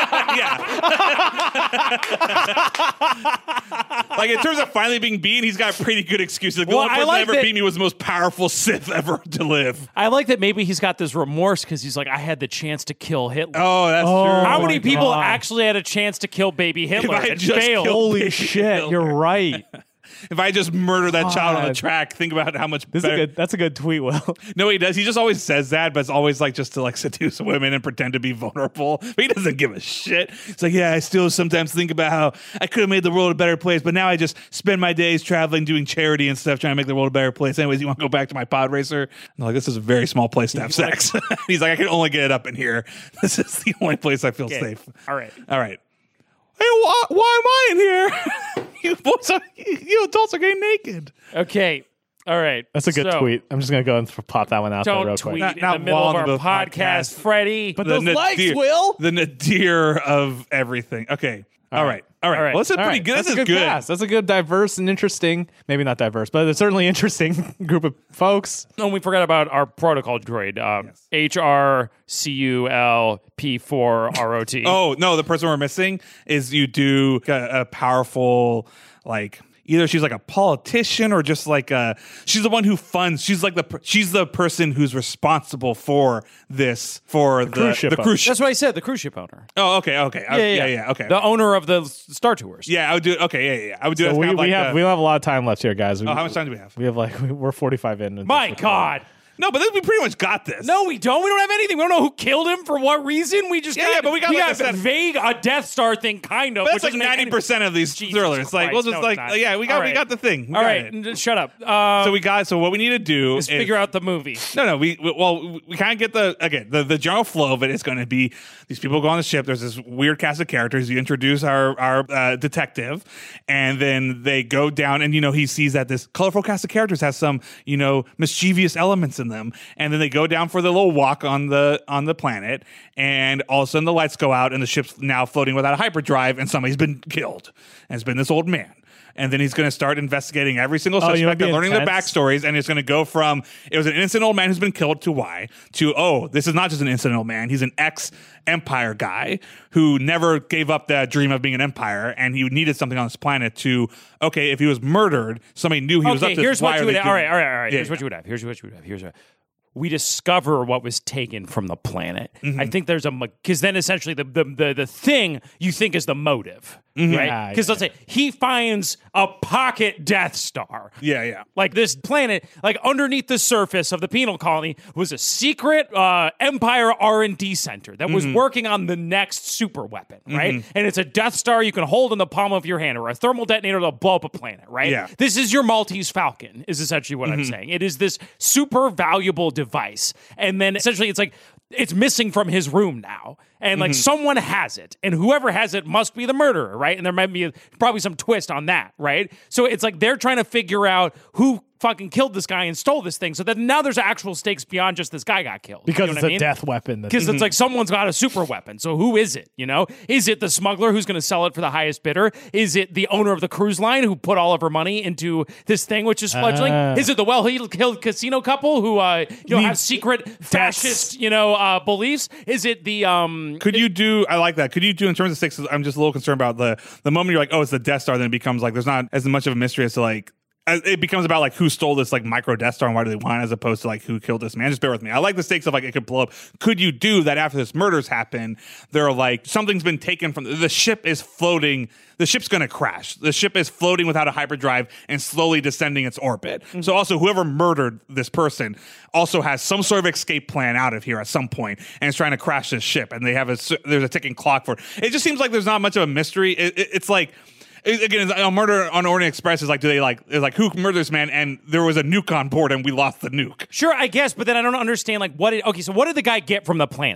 Yeah. Like in terms of finally being beaten, he's got pretty good excuses. Like, the Well, only I person like that ever that- beat me was the most powerful Sith ever to live. I like that maybe he's got this remorse because he's like, I had the chance to kill Hitler. Oh, that's Oh, true. How my many people God. actually had a chance to kill baby Hitler I and just failed? killed- Holy Baby shit, Hitler. you're right. If I just murder that child on the God. track, think about how much This is better. a good. That's a good tweet, Will. No, he does. He just always says that, but it's always like just to like seduce women and pretend to be vulnerable. But he doesn't give a shit. It's like, yeah, I still sometimes think about how I could have made the world a better place, but now I just spend my days traveling, doing charity and stuff, trying to make the world a better place. Anyways, you want to go back to my pod racer? I'm like, this is a very small place to have sex. He's like, I can only get it up in here. This is the only place I feel Okay. safe. All right. All right. Hey, why, why am I in here? you boys are, you adults are getting naked. Okay. All right. That's a good So, tweet. I'm just gonna go and pop that one out there Don't real tweet quick. Not- in not the middle while of in our the middle of podcast, podcast. Freddie. But The those likes, nadir- Will. The nadir of everything. Okay. All right. All right. All right. Well, this is All pretty right, good. That's This a is good, good. pass. That's a good, diverse and interesting. Maybe not diverse, but it's certainly interesting group of folks. Oh, we forgot about our protocol droid. Um, H R C U L P four R O T. Oh, no. The person we're missing is you do a, a powerful, like, either she's like a politician or just like a, she's the one who funds, she's like the, per- she's the person who's responsible for this, for the, cruise ship the owner. cruise ship. That's what I said, the cruise ship owner. Oh, okay. Okay. I- yeah, yeah. Okay. The owner of the Star Tours. yeah, I would do, okay. Yeah, yeah, yeah. I would do it So as we, kind of we like have a- we don't have a lot of time left here, guys. We, oh, how much time do we have? we have like we're forty-five in. and My this- God. No, but then we pretty much got this. No, we don't. We don't have anything. We don't know who killed him for what reason. We just Yeah, got, yeah, but we got, like I got said- vague a Death Star thing, kind of. But which that's like doesn't make ninety any- percent of these Jesus thrillers. It's like, we'll Christ, just no, like, it's not. yeah, we got, All we right. got the thing. We All got right, it. n- just shut up. Uh, So we got. So what we need to do just is figure out the movie. No, no. We, we well, we kind of get the again the the general flow of it is going to be these people go on the ship. There's this weird cast of characters. You introduce our our uh, detective, and then they go down, and you know he sees that this colorful cast of characters has some you know mischievous elements in them, and then they go down for the little walk on the on the planet, and all of a sudden the lights go out, and the ship's now floating without a hyperdrive, and somebody's been killed, and it's been this old man. And then he's going to start investigating every single Oh, you know suspect what'd and be learning their intense? backstories. And it's going to go from it was an innocent old man who's been killed to why to oh, this is not just an innocent old man. He's an ex Empire guy who never gave up that dream of being an Empire, and he needed something on this planet to okay, if he was murdered, somebody knew he was up Okay, to here's this. Why what are you would they have. All right, doing all it? right, all right. Yeah, Here's what yeah. you would have. Here's what you would have. Here's what we discover what was taken from the planet. Mm-hmm. I think there's a because then essentially the, the the the thing you think is the motive, Mm-hmm. right? Yeah, Because yeah. let's say he finds a pocket Death Star. Yeah, yeah. Like this planet, like underneath the surface of the penal colony was a secret uh, Empire R and D center that was Mm-hmm. working on the next super weapon, right? And it's a Death Star you can hold in the palm of your hand or a thermal detonator that'll blow up a planet, right? Yeah. Mm-hmm. This is your Maltese Falcon, is essentially what I'm saying. It is this super valuable device. And then essentially it's like, it's missing from his room now. And like someone has it. And whoever has it must be the murderer, right? And there might be a, probably some twist on that, right? So it's like they're trying to figure out who fucking killed this guy and stole this thing. So that now there's actual stakes beyond just this guy got killed. because You know it's what a I mean? death weapon. that- Because it's like someone's got a super weapon. So who is it? You know, is it the smuggler who's going to sell it for the highest bidder? Is it the owner of the cruise line who put all of her money into this thing, which is fledgling? Ah. Is it the well-heeled casino couple who, uh, you know, have secret fascist, you know, uh, beliefs? Is it the um? Could you do? I like that. Could you do in terms of six? I'm just a little concerned about the the moment you're like, oh, it's the Death Star. Then it becomes like there's not as much of a mystery as to like. as- It becomes about like who stole this like micro Death Star and why do they want it, as opposed to like who killed this man. Just bear with me. I like the stakes of like it could blow up. Could you do that after this murders happen? They're like something's been taken from the ship is floating. The ship's going to crash. The ship is floating without a hyperdrive and slowly descending its orbit. So also whoever murdered this person also has some sort of escape plan out of here at some point and is trying to crash this ship. And they have a there's a ticking clock for it. It just seems like there's not much of a mystery. It, it, it's like. Again, a murder on Orient Express is like, do they like, it's like who murdered this man? And there was a nuke on board, and we lost the nuke. Sure, I guess, but then I don't understand like what. Did, okay, so what did the guy get from the planet?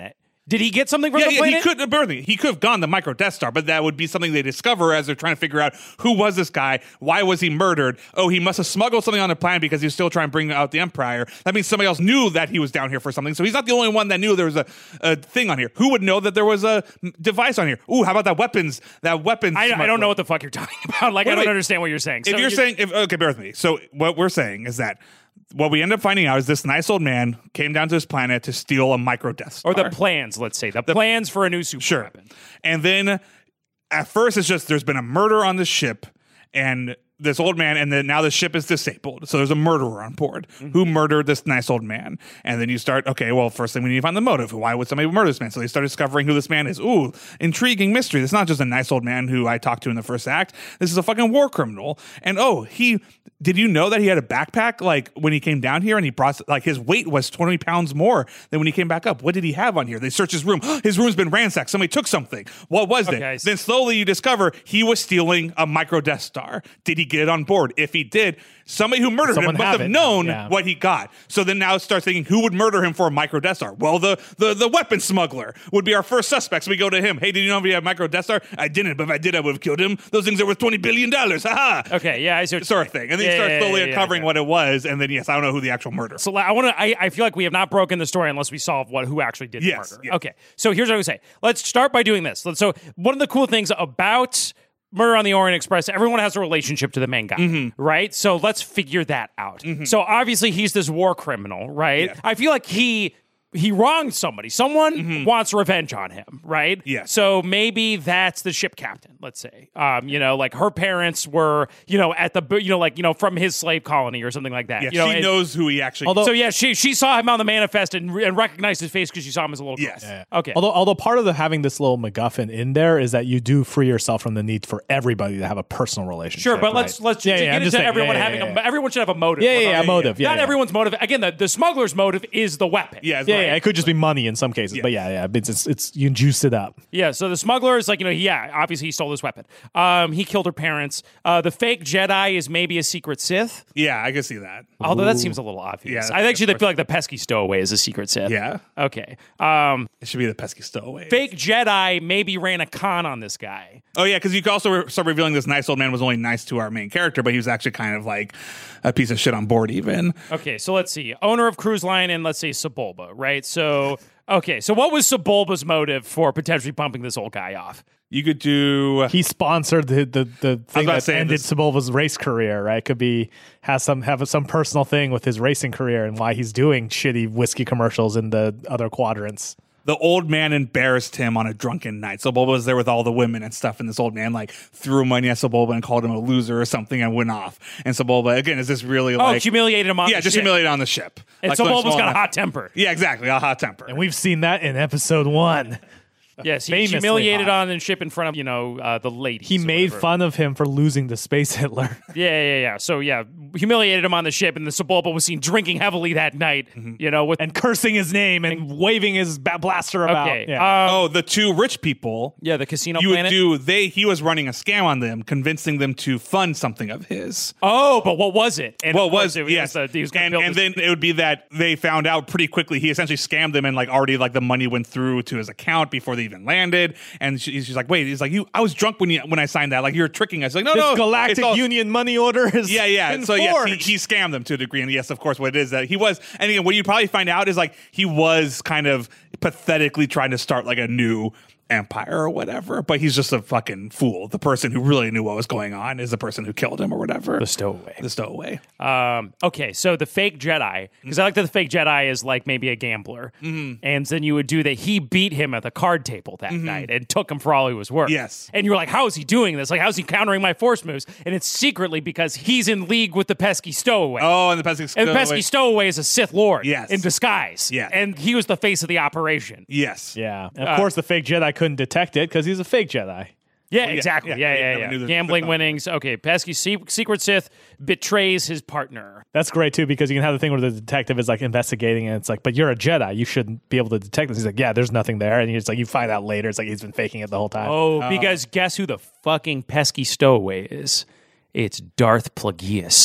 Did he get something from Yeah, the yeah, planet? he could have birthing. He could have gone the micro Death Star, but that would be something they discover as they're trying to figure out who was this guy, why was he murdered? Oh, he must have smuggled something on the planet because he was still trying to bring out the Empire. That means somebody else knew that he was down here for something. So he's not the only one that knew there was a, a thing on here. Who would know that there was a device on here? Ooh, how about that weapons? That weapons. I, I smuggler? don't know what the fuck you're talking about. Like, Wait, I don't wait. understand what you're saying. If So you're saying, if, okay, bear with me. So what we're saying is that what we end up finding out is this nice old man came down to this planet to steal a micro Death Star. or the plans, let's say, the, plans for a new super Sure. weapon. And then at first it's just there's been a murder on the ship and this old man, and then now the ship is disabled. So there's a murderer on board Mm-hmm. who murdered this nice old man. And then you start, okay, well, first thing we need to find the motive. Why would somebody murder this man? So they start discovering who this man is. Ooh, intriguing mystery. It's not just a nice old man who I talked to in the first act. This is a fucking war criminal. And oh, he did you know that he had a backpack like when he came down here and he brought like his weight was twenty pounds more than when he came back up? What did he have on here? They searched his room. His room's been ransacked. Somebody took something. What was Okay, I it? see. Then slowly you discover he was stealing a micro Death Star. Did he get it on board? If he did, somebody who murdered Someone him must have have it. known Yeah. what he got. So then now it starts thinking, who would murder him for a micro Death Star? Well, the the the weapon smuggler would be our first suspect. So we go to him. Hey, did you know if he had micro Death Star? I didn't, but if I did, I would have killed him. Those things are worth twenty billion dollars. Ha ha. Okay, yeah, I see what you're Sort of saying. thing. And then Yeah, you start yeah, slowly yeah, yeah, uncovering yeah. what it was. And then, yes, I don't know who the actual murderer. So I want to. I, I feel like we have not broken the story unless we solve what who actually did Yes, the murder. yes. Okay, so here's what I would say. Let's start by doing this. Let's, so one of the cool things about Murder on the Orient Express, everyone has a relationship to the main guy, Mm-hmm. right? So let's figure that out. So obviously he's this war criminal, right? Yeah. I feel like he. He wronged somebody. Someone wants revenge on him, right? Mm-hmm. Yes. So maybe that's the ship captain, let's say. Um, you know, like her parents were, you know, at the, you know, like, you know, from his slave colony or something like that. Yeah, you know, she and- knows who he actually Although- so yeah, she she saw him on the manifest and, and recognized his face because she saw him as a little girl. Yes. Yeah. Okay. Although, although part of the having this little MacGuffin in there is that you do free yourself from the need for everybody to have a personal relationship. Sure, but right? let's let's Yeah, to yeah, get I'm just into saying, everyone yeah, having yeah, a yeah. everyone should have a motive. Yeah, yeah, yeah, motive. Yeah, Not yeah. everyone's motive. Again, the, the smuggler's motive is the weapon. Yeah, it's Yeah, like- yeah, it could just be money in some cases, but yeah, yeah, it's, it's it's you juice it up. Yeah, so the smuggler is like, you know, yeah, obviously he stole this weapon. Um, he killed her parents. Uh, the fake Jedi is maybe a secret Sith, yeah, I can see that. although that seems a little obvious. Yeah, I actually feel like the pesky stowaway is a secret Sith. Yeah. Okay. Um, It should be the pesky stowaway. fake Jedi maybe ran a con on this guy. Oh yeah, because you could also re- start revealing this nice old man was only nice to our main character, but he was actually kind of like a piece of shit on board even. Okay, so let's see. Owner of cruise line and let's say Sebulba, right? So, okay, so what was Sebulba's motive for potentially pumping this old guy off? You could do He sponsored the the, the thing about to that say ended this- Sebulba's race career, right? Could be has some have some personal thing with his racing career and why he's doing shitty whiskey commercials in the other quadrants. the old man embarrassed him on a drunken night. So Bulba was there with all the women and stuff, and this old man like threw money at Sebulba and called him a loser or something and went off. And Sebulba, again, is this really Oh, like humiliated him on yeah, the just ship. humiliated on the ship. And Like, so something Sebulba's small got a enough- hot temper. Yeah, exactly, a hot temper. And we've seen that in episode one. Yes, he Famously humiliated hot. on the ship in front of, you know, uh, the ladies. He or made whatever. fun of him for losing to Space Hitler. Yeah, yeah, yeah. So, yeah, humiliated him on the ship, and the Sebulba was seen drinking heavily that night, you know, with... and cursing his name and waving his ba- blaster about. okay. Yeah. um, oh, the two rich people. yeah, the casino You would planet. do they he was running a scam on them, convincing them to fund something of his. oh, but what was it? And Well, of it course was it yes, uh, he was gonna and, build and this- then it would be that they found out pretty quickly he essentially scammed them and like already like the money went through to his account before they even landed. And she, she's like, wait, he's like, you, I was drunk when you when I signed that. Like you're tricking us. Like no, this no, Galactic it's all- Union money order is Yeah, yeah. been So yes, he, forged. he scammed them to a degree, and yes, of course, what it is that he was. And again, what you probably find out is like he was kind of pathetically trying to start like a new empire or whatever, but he's just a fucking fool. The person who really knew what was going on is the person who killed him or whatever. the stowaway. The stowaway. Um, okay, so the fake Jedi, because I like that the fake Jedi is like maybe a gambler, Mm-hmm. and then you would do that. He beat him at the card table that night and took him for all he was worth. Yes. and you were like, "How is he doing this? Like, how's he countering my force moves?" And it's secretly because he's in league with the pesky stowaway. Oh, and the pesky and the stowaway. pesky stowaway is a Sith Lord, Yes. in disguise. Yes. and he was the face of the operation. Yes. Yeah. And of Uh, course, the fake Jedi couldn't detect it because he's a fake Jedi. Yeah, exactly. yeah, Yeah, yeah, yeah, never yeah. knew the- Gambling the- winnings. Okay, pesky se- secret Sith betrays his partner. That's great too because you can have the thing where the detective is like investigating and it's like, but you're a Jedi, you shouldn't be able to detect this. He's like, yeah, there's nothing there, and it's like you find out later. It's like he's been faking it the whole time. Oh, because guess who the fucking pesky stowaway is? It's Darth Plagueis.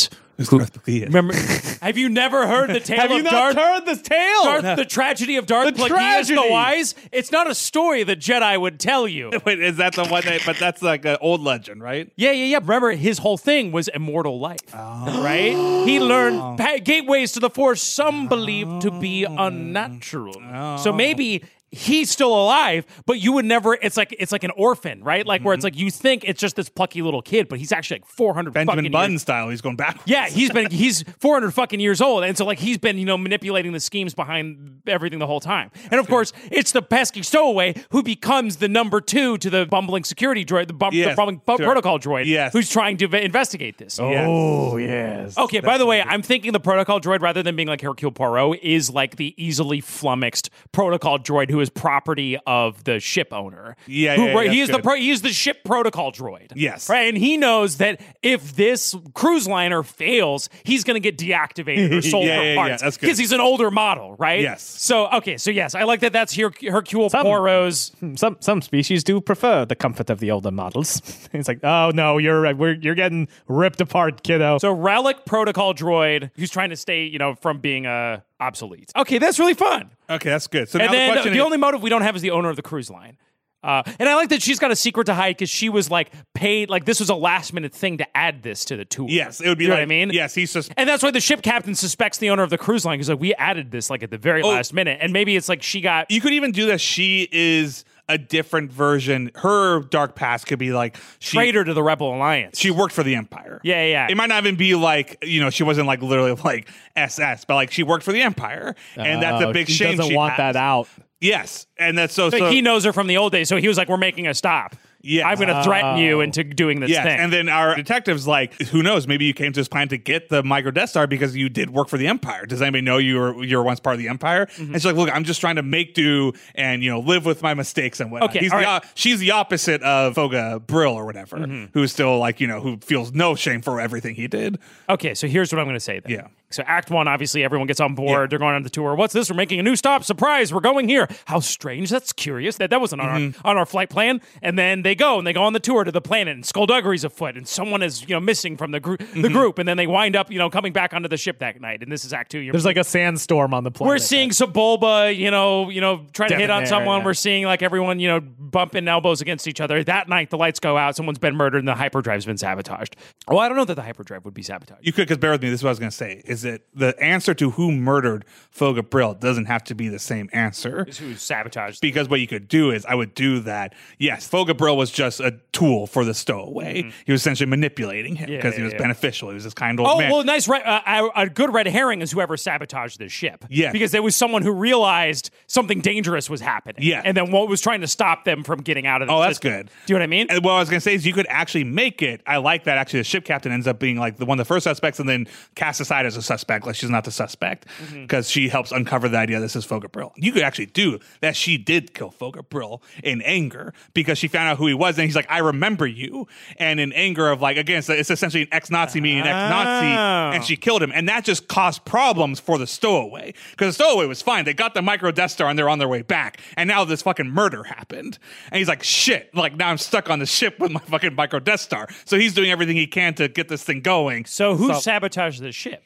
Darth Plagueis? Remember? Have you never heard the tale Have of you not Darth? heard this tale? Darth, the tragedy of Darth The Plagueis tragedy. the Wise. It's not a story that Jedi would tell you. Wait, is that the one that? But that's like an old legend, right? Yeah, yeah, yeah. Remember, his whole thing was immortal life, right? He learned pa- gateways to the Force. Some believe to be unnatural. So maybe he's still alive, but you would never. It's like it's like an orphan, right? Like where it's like you think it's just this plucky little kid, but he's actually like four hundred Benjamin fucking Button years. style. He's going backwards. Yeah, he's been he's four hundred fucking years old, and so like he's been you know manipulating the schemes behind everything the whole time. And of course, it's the pesky stowaway who becomes the number two to the bumbling security droid, the, bum- Yes, the bumbling po- sure. protocol droid, Yes. who's trying to v- investigate this. Oh, yes. Okay, by the way, I'm thinking the protocol droid, rather than being like Hercule Poirot, is like the easily flummoxed protocol droid who is property of the ship owner. Yeah, who, yeah, yeah, he is that's the pro- he is the ship protocol droid. Yes. right, and he knows that if this cruise liner fails, he's going to get deactivated or sold Yeah, for yeah, yeah, parts that's good. because he's an older model, right? Yes. So okay, so yes, I like that. That's Her- Hercule Some- Poirot's. Some some species do prefer the comfort of the older models. It's like, oh no, you're right. We're you're getting ripped apart, kiddo. So relic protocol droid who's trying to stay, you know, from being uh, obsolete. Okay, that's really fun. Okay, that's good. So And now then the the, question is, only motive we don't have is the owner of the cruise line. Uh, and I like that she's got a secret to hide because she was like paid, like this was a last minute thing to add this to the tour. yes, it would be You know like, what I mean? yes, he's just And that's why the ship captain suspects the owner of the cruise line because like we added this like at the very Oh. last minute, and maybe it's like she got. you could even do that. She is a different version. Her dark past could be like she Traitor to the Rebel Alliance. she worked for the Empire. Yeah, yeah, yeah. It might not even be like, you know, she wasn't like literally like S S, but like she worked for the Empire, and that's a Oh, big she shame. doesn't she want has. that out. Yes, and that's so. But so he knows her from the old days, so he was like, "We're making a stop. Yes. I'm going to threaten you Oh. into doing this Yes, thing." and then our detective's like, who knows? Maybe you came to this plan to get the micro Death Star because you did work for the Empire. Does anybody know you were you were once part of the Empire? Mm-hmm. And she's like, look, I'm just trying to make do and you know live with my mistakes and whatnot. Okay, He's all the, right. o- she's the opposite of Foga Brill or whatever, Mm-hmm. who's still like you know who feels no shame for everything he did. Okay, so here's what I'm going to say then. Yeah. So Act One, obviously, everyone gets on board. Yeah. They're going on the tour. What's this? We're making a new stop. Surprise! We're going here. How strange. That's curious. That that wasn't on Mm-hmm. our on our flight plan. And then they go and they go on the tour to the planet, and skullduggery's afoot, and someone is you know missing from the group the Mm-hmm. group, and then they wind up you know coming back onto the ship that night. And this is Act Two. You're There's like a sandstorm on the planet. we're seeing Sebulba, you know, you know, trying to hit on Debonair, someone. yeah. We're seeing like everyone, you know, bumping elbows against each other. That night, the lights go out. Someone's been murdered, and the hyperdrive's been sabotaged. Oh, I don't know that the hyperdrive would be sabotaged. You could, because bear with me. This is what I was going to say: is that the answer to who murdered Foga Brill doesn't have to be the same answer. Is who sabotaged? Because what you could do is, I would do that. Yes, Foga Brill was just a tool for the stowaway. He was essentially manipulating him Yeah, because he yeah, was yeah. beneficial. He was this kind old Oh man. well, nice. Re- uh, a, a good red herring is whoever sabotaged the ship. Yeah. because there was someone who realized something dangerous was happening. Yeah. and then what was trying to stop them from getting out of the Oh, that's system. good. Do you know what I mean? And what I was going to say is you could actually make it. I like that actually the ship captain ends up being like the one of the first suspects and then cast aside as a suspect, like she's not the suspect because she helps uncover the idea this is Foga Brill. You could actually do that. She did kill Foga Brill in anger because she found out who he was and he's like, I remember you. And in anger of like, again, it's, it's essentially an ex-Nazi meeting an ex-Nazi Oh. and she killed him. And that just caused problems for the stowaway because the stowaway was fine. They got the micro Death Star and they're on their way back. And now this fucking murder happened. And he's like, shit, like now I'm stuck on the ship with my fucking micro Death Star. So he's doing everything he can to get this thing going. so who So- sabotaged the ship?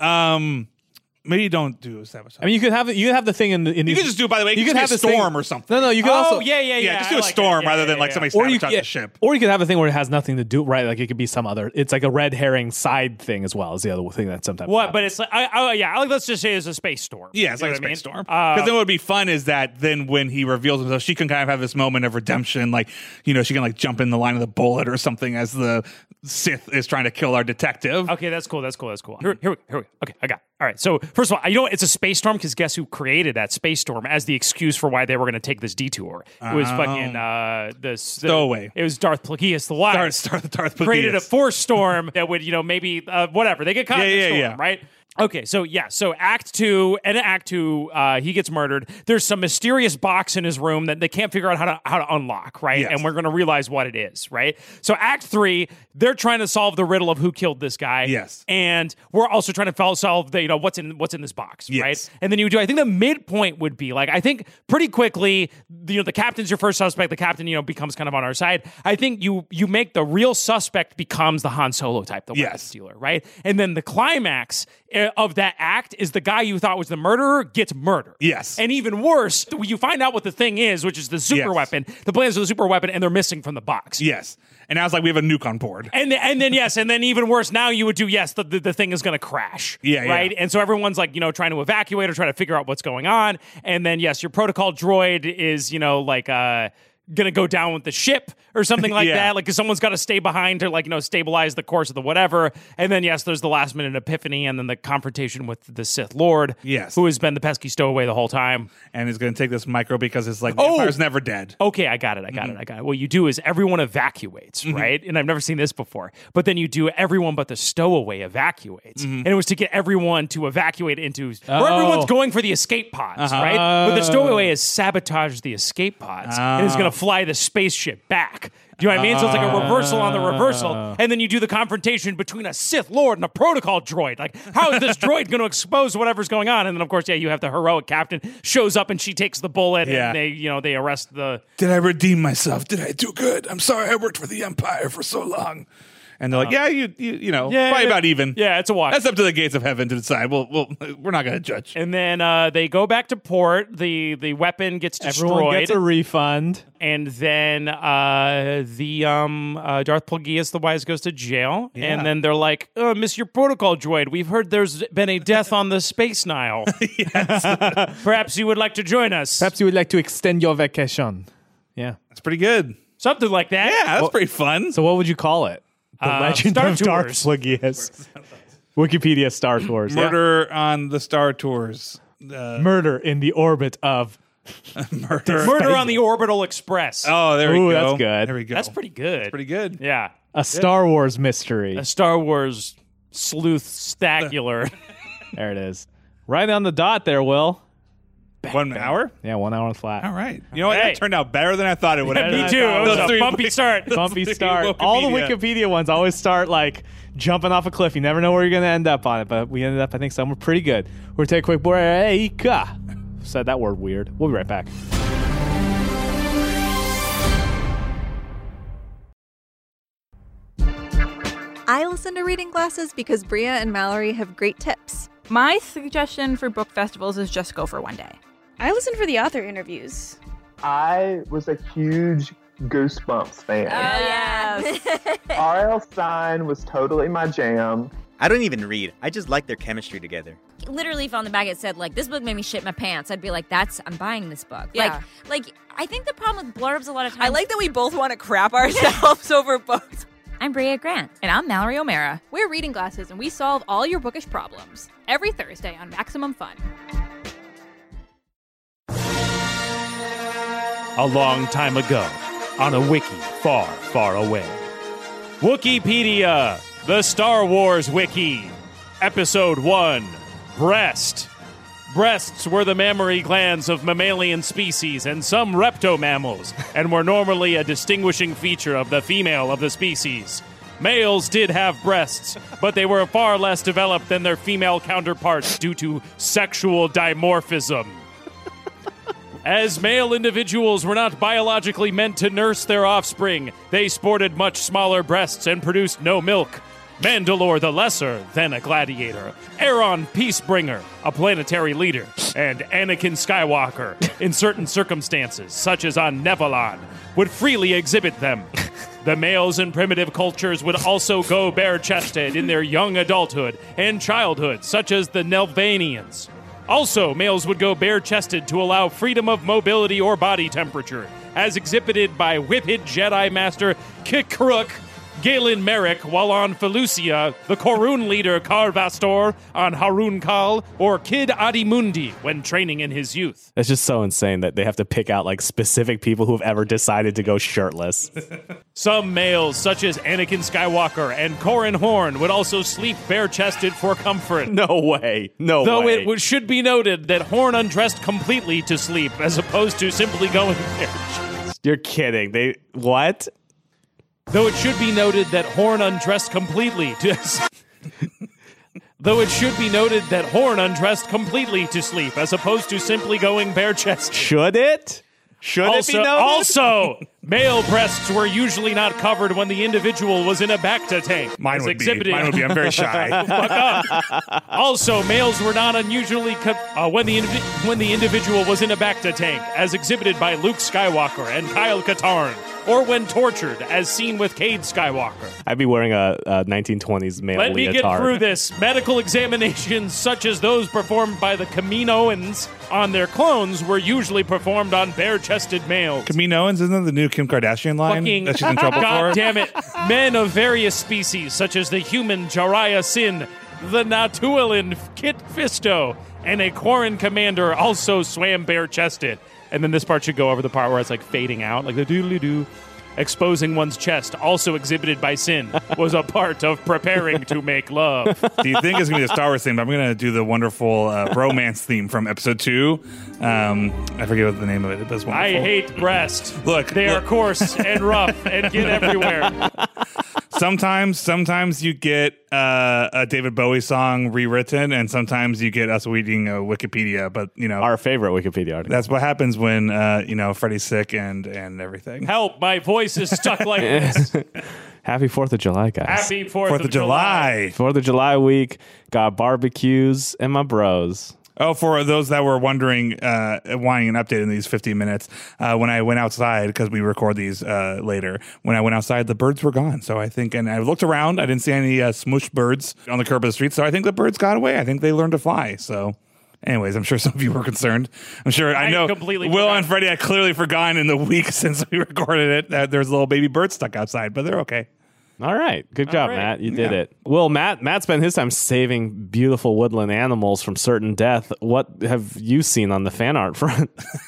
Um, maybe don't do sabotage. I mean, you could have you could have the thing in the. In you these- could just do it, by the way, you you could have a the thing- storm or something. No, no, you could Oh also. yeah, yeah, yeah. yeah, just I do a like storm that. rather Yeah, than yeah, like yeah. somebody Or you, sabotage yeah, the ship. or you could have a thing where it has nothing to do right. Like it could be some other. It's like a red herring side thing as well as the other thing that sometimes. What? happens. But it's like, I, I, yeah, I like let's just say it's a space storm. Yeah, it's You like a know what I space mean? storm. Uh, Because then what would be fun is that then when he reveals himself, she can kind of have this moment of redemption. Like, you know, she can like jump in the line of the bullet or something as the Sith is trying to kill our detective. Okay, that's cool. That's cool. That's cool. Here, here, we- here we go. Okay, I got it. All right. So, first of all, you know what? It's a space storm because guess who created that space storm as the excuse for why they were going to take this detour? It was fucking uh, the Stowaway. It was Darth Plagueis the Wise. Darth, Darth, Darth created a Plagueis. force storm that would, you know, maybe uh, whatever they get caught Yeah, in the yeah, storm, yeah. right? Okay, so yeah, so Act Two, and Act Two, uh, he gets murdered. There's some mysterious box in his room that they can't figure out how to how to unlock, right? Yes. And we're going to realize what it is, right? So Act Three, they're trying to solve the riddle of who killed this guy. Yes. And we're also trying to solve the you know what's in what's in this box, Yes. right? And then you do. I think the midpoint would be like I think pretty quickly, you know, the captain's your first suspect. The captain, you know, becomes kind of on our side. I think you you make the real suspect becomes the Han Solo type, the weapon Yes. stealer, right? And then the climax uh, of that act is the guy you thought was the murderer gets murdered. Yes. And even worse, you find out what the thing is, which is the super Yes. weapon, the plans of the super weapon, and they're missing from the box. Yes. And now it's like we have a nuke on board. And and then yes, and then even worse, now you would do yes, the the, the thing is going to crash. Yeah, right. yeah. And so everyone's like you know trying to evacuate or trying to figure out what's going on. And then yes, your protocol droid is you know like uh gonna go down with the ship or something like Yeah. that. Like, cause someone's got to stay behind to like you know stabilize the course of the whatever. And then yes, there's the last minute epiphany, and then the confrontation with the Sith Lord. Yes. who has been the pesky stowaway the whole time. And he's going to take this micro because it's like the Oh! Empire's never dead. Okay, I got it. I got Mm-hmm. it. I got it. What you do is everyone evacuates, right? And I've never seen this before. But then you do everyone but the stowaway evacuates. Mm-hmm. And it was to get everyone to evacuate into or Oh. everyone's going for the escape pods, Uh-huh. right? But the stowaway has sabotaged the escape pods and is going to fly the spaceship back. Do you know what I mean? So it's like a reversal on the reversal. And then you do the confrontation between a Sith Lord and a protocol droid. Like, how is this droid going to expose whatever's going on? And then, of course, yeah, you have the heroic captain shows up and she takes the bullet Yeah. and they, you know, they arrest the... Did I redeem myself? Did I do good? I'm sorry I worked for the Empire for so long. And they're like, yeah, you, you, you know, Yeah, probably yeah. about even. Yeah, it's a wash. That's up to the gates of heaven to decide. We'll, we'll, we're not going to judge. And then uh, they go back to port. The the weapon gets destroyed. Everyone gets a refund. and then uh, the um, uh, Darth Plagueis the Wise goes to jail. Yeah. And then they're like, oh, Miss Your Protocol Droid, we've heard there's been a death on the Space Nile. Perhaps you would like to join us. Perhaps you would like to extend your vacation. Yeah. That's pretty good. Something like that. Yeah, that's pretty fun. So what would you call it? The Uh, Legend Star of Darth Tours. Plagueis. Wikipedia Star Tours. Yeah. Murder on the Star Tours. Uh, Murder in the orbit of. murder. Murder on the Orbital Express. Oh, there we Ooh, go. that's good. There we go. That's pretty good. pretty good. Yeah. A Star Wars mystery. A Star Wars sleuth stacular. There it is. Right on the dot there, Will. One hour? Yeah, one hour flat. All right. You know what? Hey. That turned out better than I thought it would have. Me too. It was Those a three- bumpy start. Bumpy Those three start. All the Wikipedia. Wikipedia ones always start like jumping off a cliff. You never know where you're going to end up on it, but we ended up, I think, somewhere pretty good. We're going to take a quick break. Said that word weird. We'll be right back. I listen to Reading Glasses because Bria and Mallory have great tips. My suggestion for book festivals is just go for one day. I listen for the author interviews. I was a huge Goosebumps fan. yes. R L. Stein was totally my jam. I don't even read. I just like their chemistry together. Literally, if on the back it said, like, this book made me shit my pants, I'd be like, that's, I'm buying this book. Yeah. Like, like, I think the problem with blurbs a lot of times. I like that we both want to crap ourselves over books. I'm Bria Grant. And I'm Mallory O'Mara. We're Reading Glasses, and we solve all your bookish problems every Thursday on Maximum Fun. A long time ago, on a wiki far, far away. Wikipedia, the Star Wars Wiki. Episode one, Breast. Breasts were the mammary glands of mammalian species and some reptomammals, and were normally a distinguishing feature of the female of the species. Males did have breasts, but they were far less developed than their female counterparts due to sexual dimorphism. As male individuals were not biologically meant to nurse their offspring, they sported much smaller breasts and produced no milk. Mandalore the Lesser, then a gladiator, Aaron Peacebringer, a planetary leader, and Anakin Skywalker, in certain circumstances, such as on Nevalon, would freely exhibit them. The males in primitive cultures would also go bare-chested in their young adulthood and childhood, such as the Nelvanians. Also, males would go bare-chested to allow freedom of mobility or body temperature, as exhibited by Whiphid Jedi Master Kikruk Galen Merrick while on Felucia, the Korun leader Carvastor on Harun Kal, or Kid Adimundi when training in his youth. It's just so insane that they have to pick out like specific people who've ever decided to go shirtless. Some males, such as Anakin Skywalker and Corran Horn, would also sleep bare-chested for comfort. No way. No Though way. it w- should be noted that Horn undressed completely to sleep, as opposed to simply going bare-chested. You're kidding. They what? Though it should be noted that Horn undressed completely to... Though it should be noted that Horn undressed completely to sleep, as opposed to simply going bare-chested. Should it? Should also, it be noted? Also, male breasts were usually not covered when the individual was in a Bacta tank. Mine as would exhibited- be. Mine would be. I'm very shy. Fuck up. Also, males were not unusually co- uh, when the indivi- when the individual was in a Bacta tank, as exhibited by Luke Skywalker and Kyle Katarn, or when tortured, as seen with Cade Skywalker. I'd be wearing a, a nineteen twenties male Let me leotard. get through this. Medical examinations, such as those performed by the Kaminoans on their clones, were usually performed on bare-chested males. Kaminoans, isn't that the new Kim Kardashian line Fucking that she's in trouble God for? damn it. Men of various species, such as the human Jariah Sin, the Natualan Kit Fisto, and a Quarren commander also swam bare-chested. And then this part should go over the part where it's like fading out, like the doodly-doo. Exposing one's chest, also exhibited by Sin, was a part of preparing to make love. Do you think it's going to be the Star Wars theme? I'm going to do the wonderful uh, bromance theme from episode two. Um, I forget what the name of it is, but it's wonderful. I hate breasts. Look, They look. are coarse and rough and get everywhere. Sometimes, sometimes you get uh, a David Bowie song rewritten, and sometimes you get us reading a Wikipedia. But you know, Our favorite Wikipedia article. that's what happens when uh, you know Freddie's sick and and everything. Help, my voice is stuck like this. Happy fourth of July, guys. Happy fourth, Fourth of July. fourth of July week. Got barbecues and my bros. Oh, for those that were wondering, uh, wanting an update in these fifteen minutes, uh, when I went outside, because we record these uh, later, when I went outside, the birds were gone. So I think, and I looked around, I didn't see any uh, smush birds on the curb of the street. So I think the birds got away. I think they learned to fly. So anyways, I'm sure some of you were concerned. I'm sure, I I know completely Will forgot. and Freddie had clearly forgotten in the week since we recorded it that there's little baby birds stuck outside, but they're okay. All right. Good job, right. Matt. You did Yeah. it. Well, Matt Matt spent his time saving beautiful woodland animals from certain death. What have you seen on the fan art front?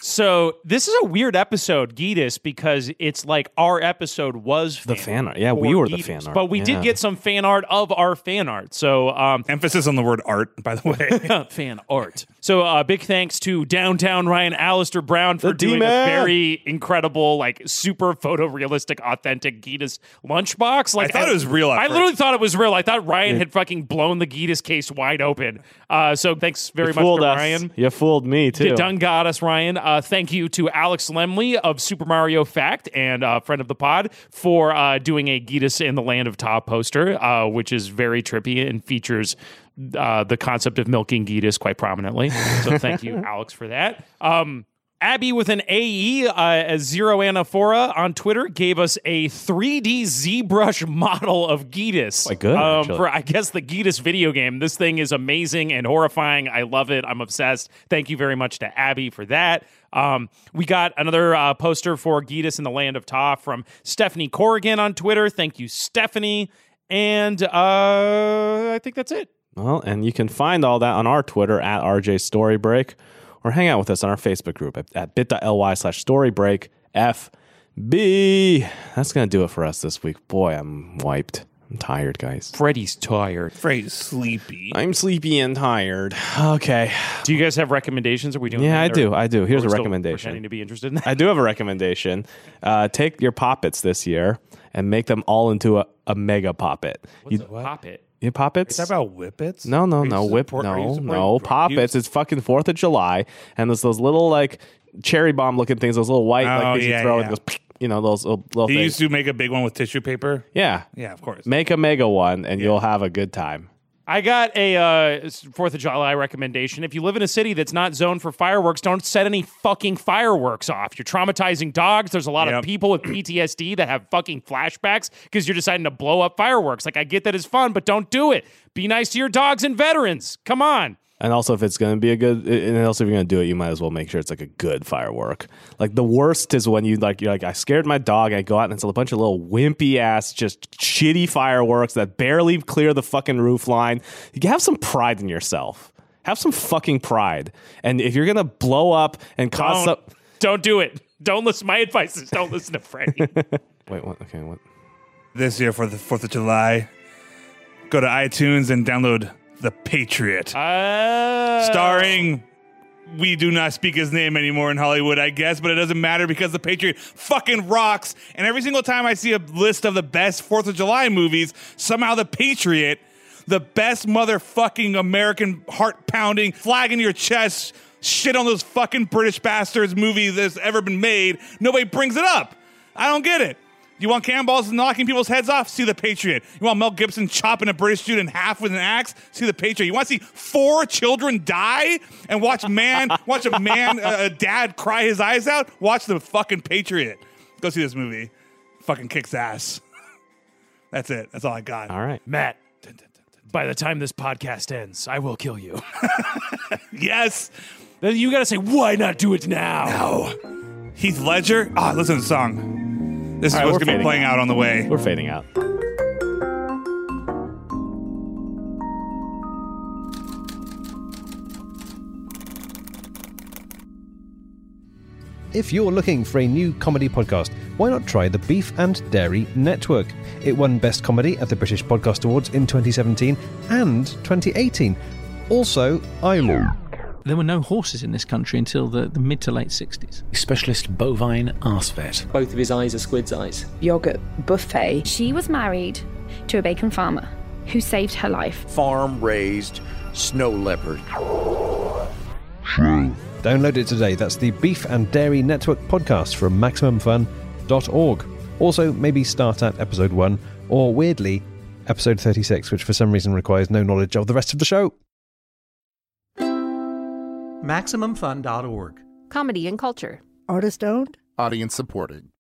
So this is a weird episode, Geetus, because it's like our episode was The fan fan art art. Yeah, for we were the Geetus. fan art. But we Yeah. did get some fan art of our fan art. So um, Emphasis on the word art, by the way. fan art. So uh, big thanks to downtown Ryan Alistair Brown for The doing a D-Man. very incredible, like super photorealistic, authentic Geetus lunchbox. Like I thought it was real at I first. literally thought it was real. I thought Ryan had fucking blown the Geetus case wide open. Uh, so thanks very You much fooled to us. Ryan. You fooled me, too. You done got us, Ryan. Uh, thank you to Alex Lemley of Super Mario Fact and uh, friend of the pod for uh, doing a Geetus in the Land of Ta poster, uh, which is very trippy and features uh, the concept of milking Geetus quite prominently. So thank you, Alex, for that. Um, Abby with an A E uh, as Zero Anaphora on Twitter gave us a three D ZBrush model of Geetus. Quite good, Um, actually. for I guess the Geetus video game. This thing is amazing and horrifying. I love it. I'm obsessed. Thank you very much to Abby for that. Um, we got another uh, poster for Geetus in the Land of Ta from Stephanie Corrigan on Twitter. Thank you, Stephanie. And uh, I think that's it. Well, and you can find all that on our Twitter at R J Storybreak, or hang out with us on our Facebook group at, at bit.ly slash storybreak F B. That's going to do it for us this week. Boy, I'm wiped. I'm tired, guys. Freddie's tired. Freddie's sleepy. I'm sleepy and tired. Okay. Do you guys have recommendations? Are we doing Yeah, I that, do. or- I do. Here's or a we're still recommendation. Pretending to be interested in that. I do have a recommendation. Uh, take your poppets this year and make them all into a, a mega poppet. You, Pop it. you poppets? Is that about whippets? No, no, Are you no, whip, support- are you no, supporting no, drug poppets. use? It's fucking Fourth of July, and there's those little like cherry bomb looking things, those little white Oh, like things yeah, you throw, yeah. and it goes, you know, those little, little He things. used to make a big one with tissue paper. Yeah, Yeah, of course. make a mega one, and you'll have a good time. I got a uh, Fourth of July recommendation. If you live in a city that's not zoned for fireworks, don't set any fucking fireworks off. You're traumatizing dogs. There's a lot Yep. of people with P T S D that have fucking flashbacks because you're deciding to blow up fireworks. Like, I get that it's fun, but don't do it. Be nice to your dogs and veterans. Come on. And also, if it's going to be a good, and also if you're going to do it, you might as well make sure it's like a good firework. Like the worst is when you like, you're like, I scared my dog. I go out and it's a bunch of little wimpy ass, just shitty fireworks that barely clear the fucking roof line. You can have some pride in yourself. Have some fucking pride. And if you're going to blow up and cause Don't, some, don't do it. Don't listen. My advice is don't listen to Freddie. Wait, what? Okay, what? This year for the fourth of July, go to iTunes and download The Patriot. Uh, Starring, we do not speak his name anymore in Hollywood, I guess, but it doesn't matter because The Patriot fucking rocks. And every single time I see a list of the best fourth of July movies, somehow The Patriot, the best motherfucking American heart-pounding, flag in your chest, shit on those fucking British bastards movie that's ever been made, nobody brings it up. I don't get it. You want cannonballs knocking people's heads off? See The Patriot. You want Mel Gibson chopping a British dude in half with an axe? See The Patriot. You want to see four children die and watch man, watch a man, a dad cry his eyes out? Watch The fucking Patriot. Go see this movie. Fucking kicks ass. That's it. That's all I got. All right. Matt, by the time this podcast ends, I will kill you. Yes. Then you got to say, why not do it now? No. Heath Ledger. Ah, oh, listen to the song. This is right, what's we're going to be fading playing out. out on the way. We're fading out. If you're looking for a new comedy podcast, why not try the Beef and Dairy Network? It won Best Comedy at the British Podcast Awards in twenty seventeen and twenty eighteen. Also, I L O. There were no horses in this country until the, the mid to late sixties. Specialist bovine arse vet. Both of his eyes are squid's eyes. Yogurt buffet. She was married to a bacon farmer who saved her life. Farm-raised snow leopard. Download it today. That's the Beef and Dairy Network podcast from maximum fun dot org. Also, maybe start at episode one, or weirdly, episode thirty-six, which for some reason requires no knowledge of the rest of the show. maximum fun dot org. Comedy and culture. Artist owned. Audience supported.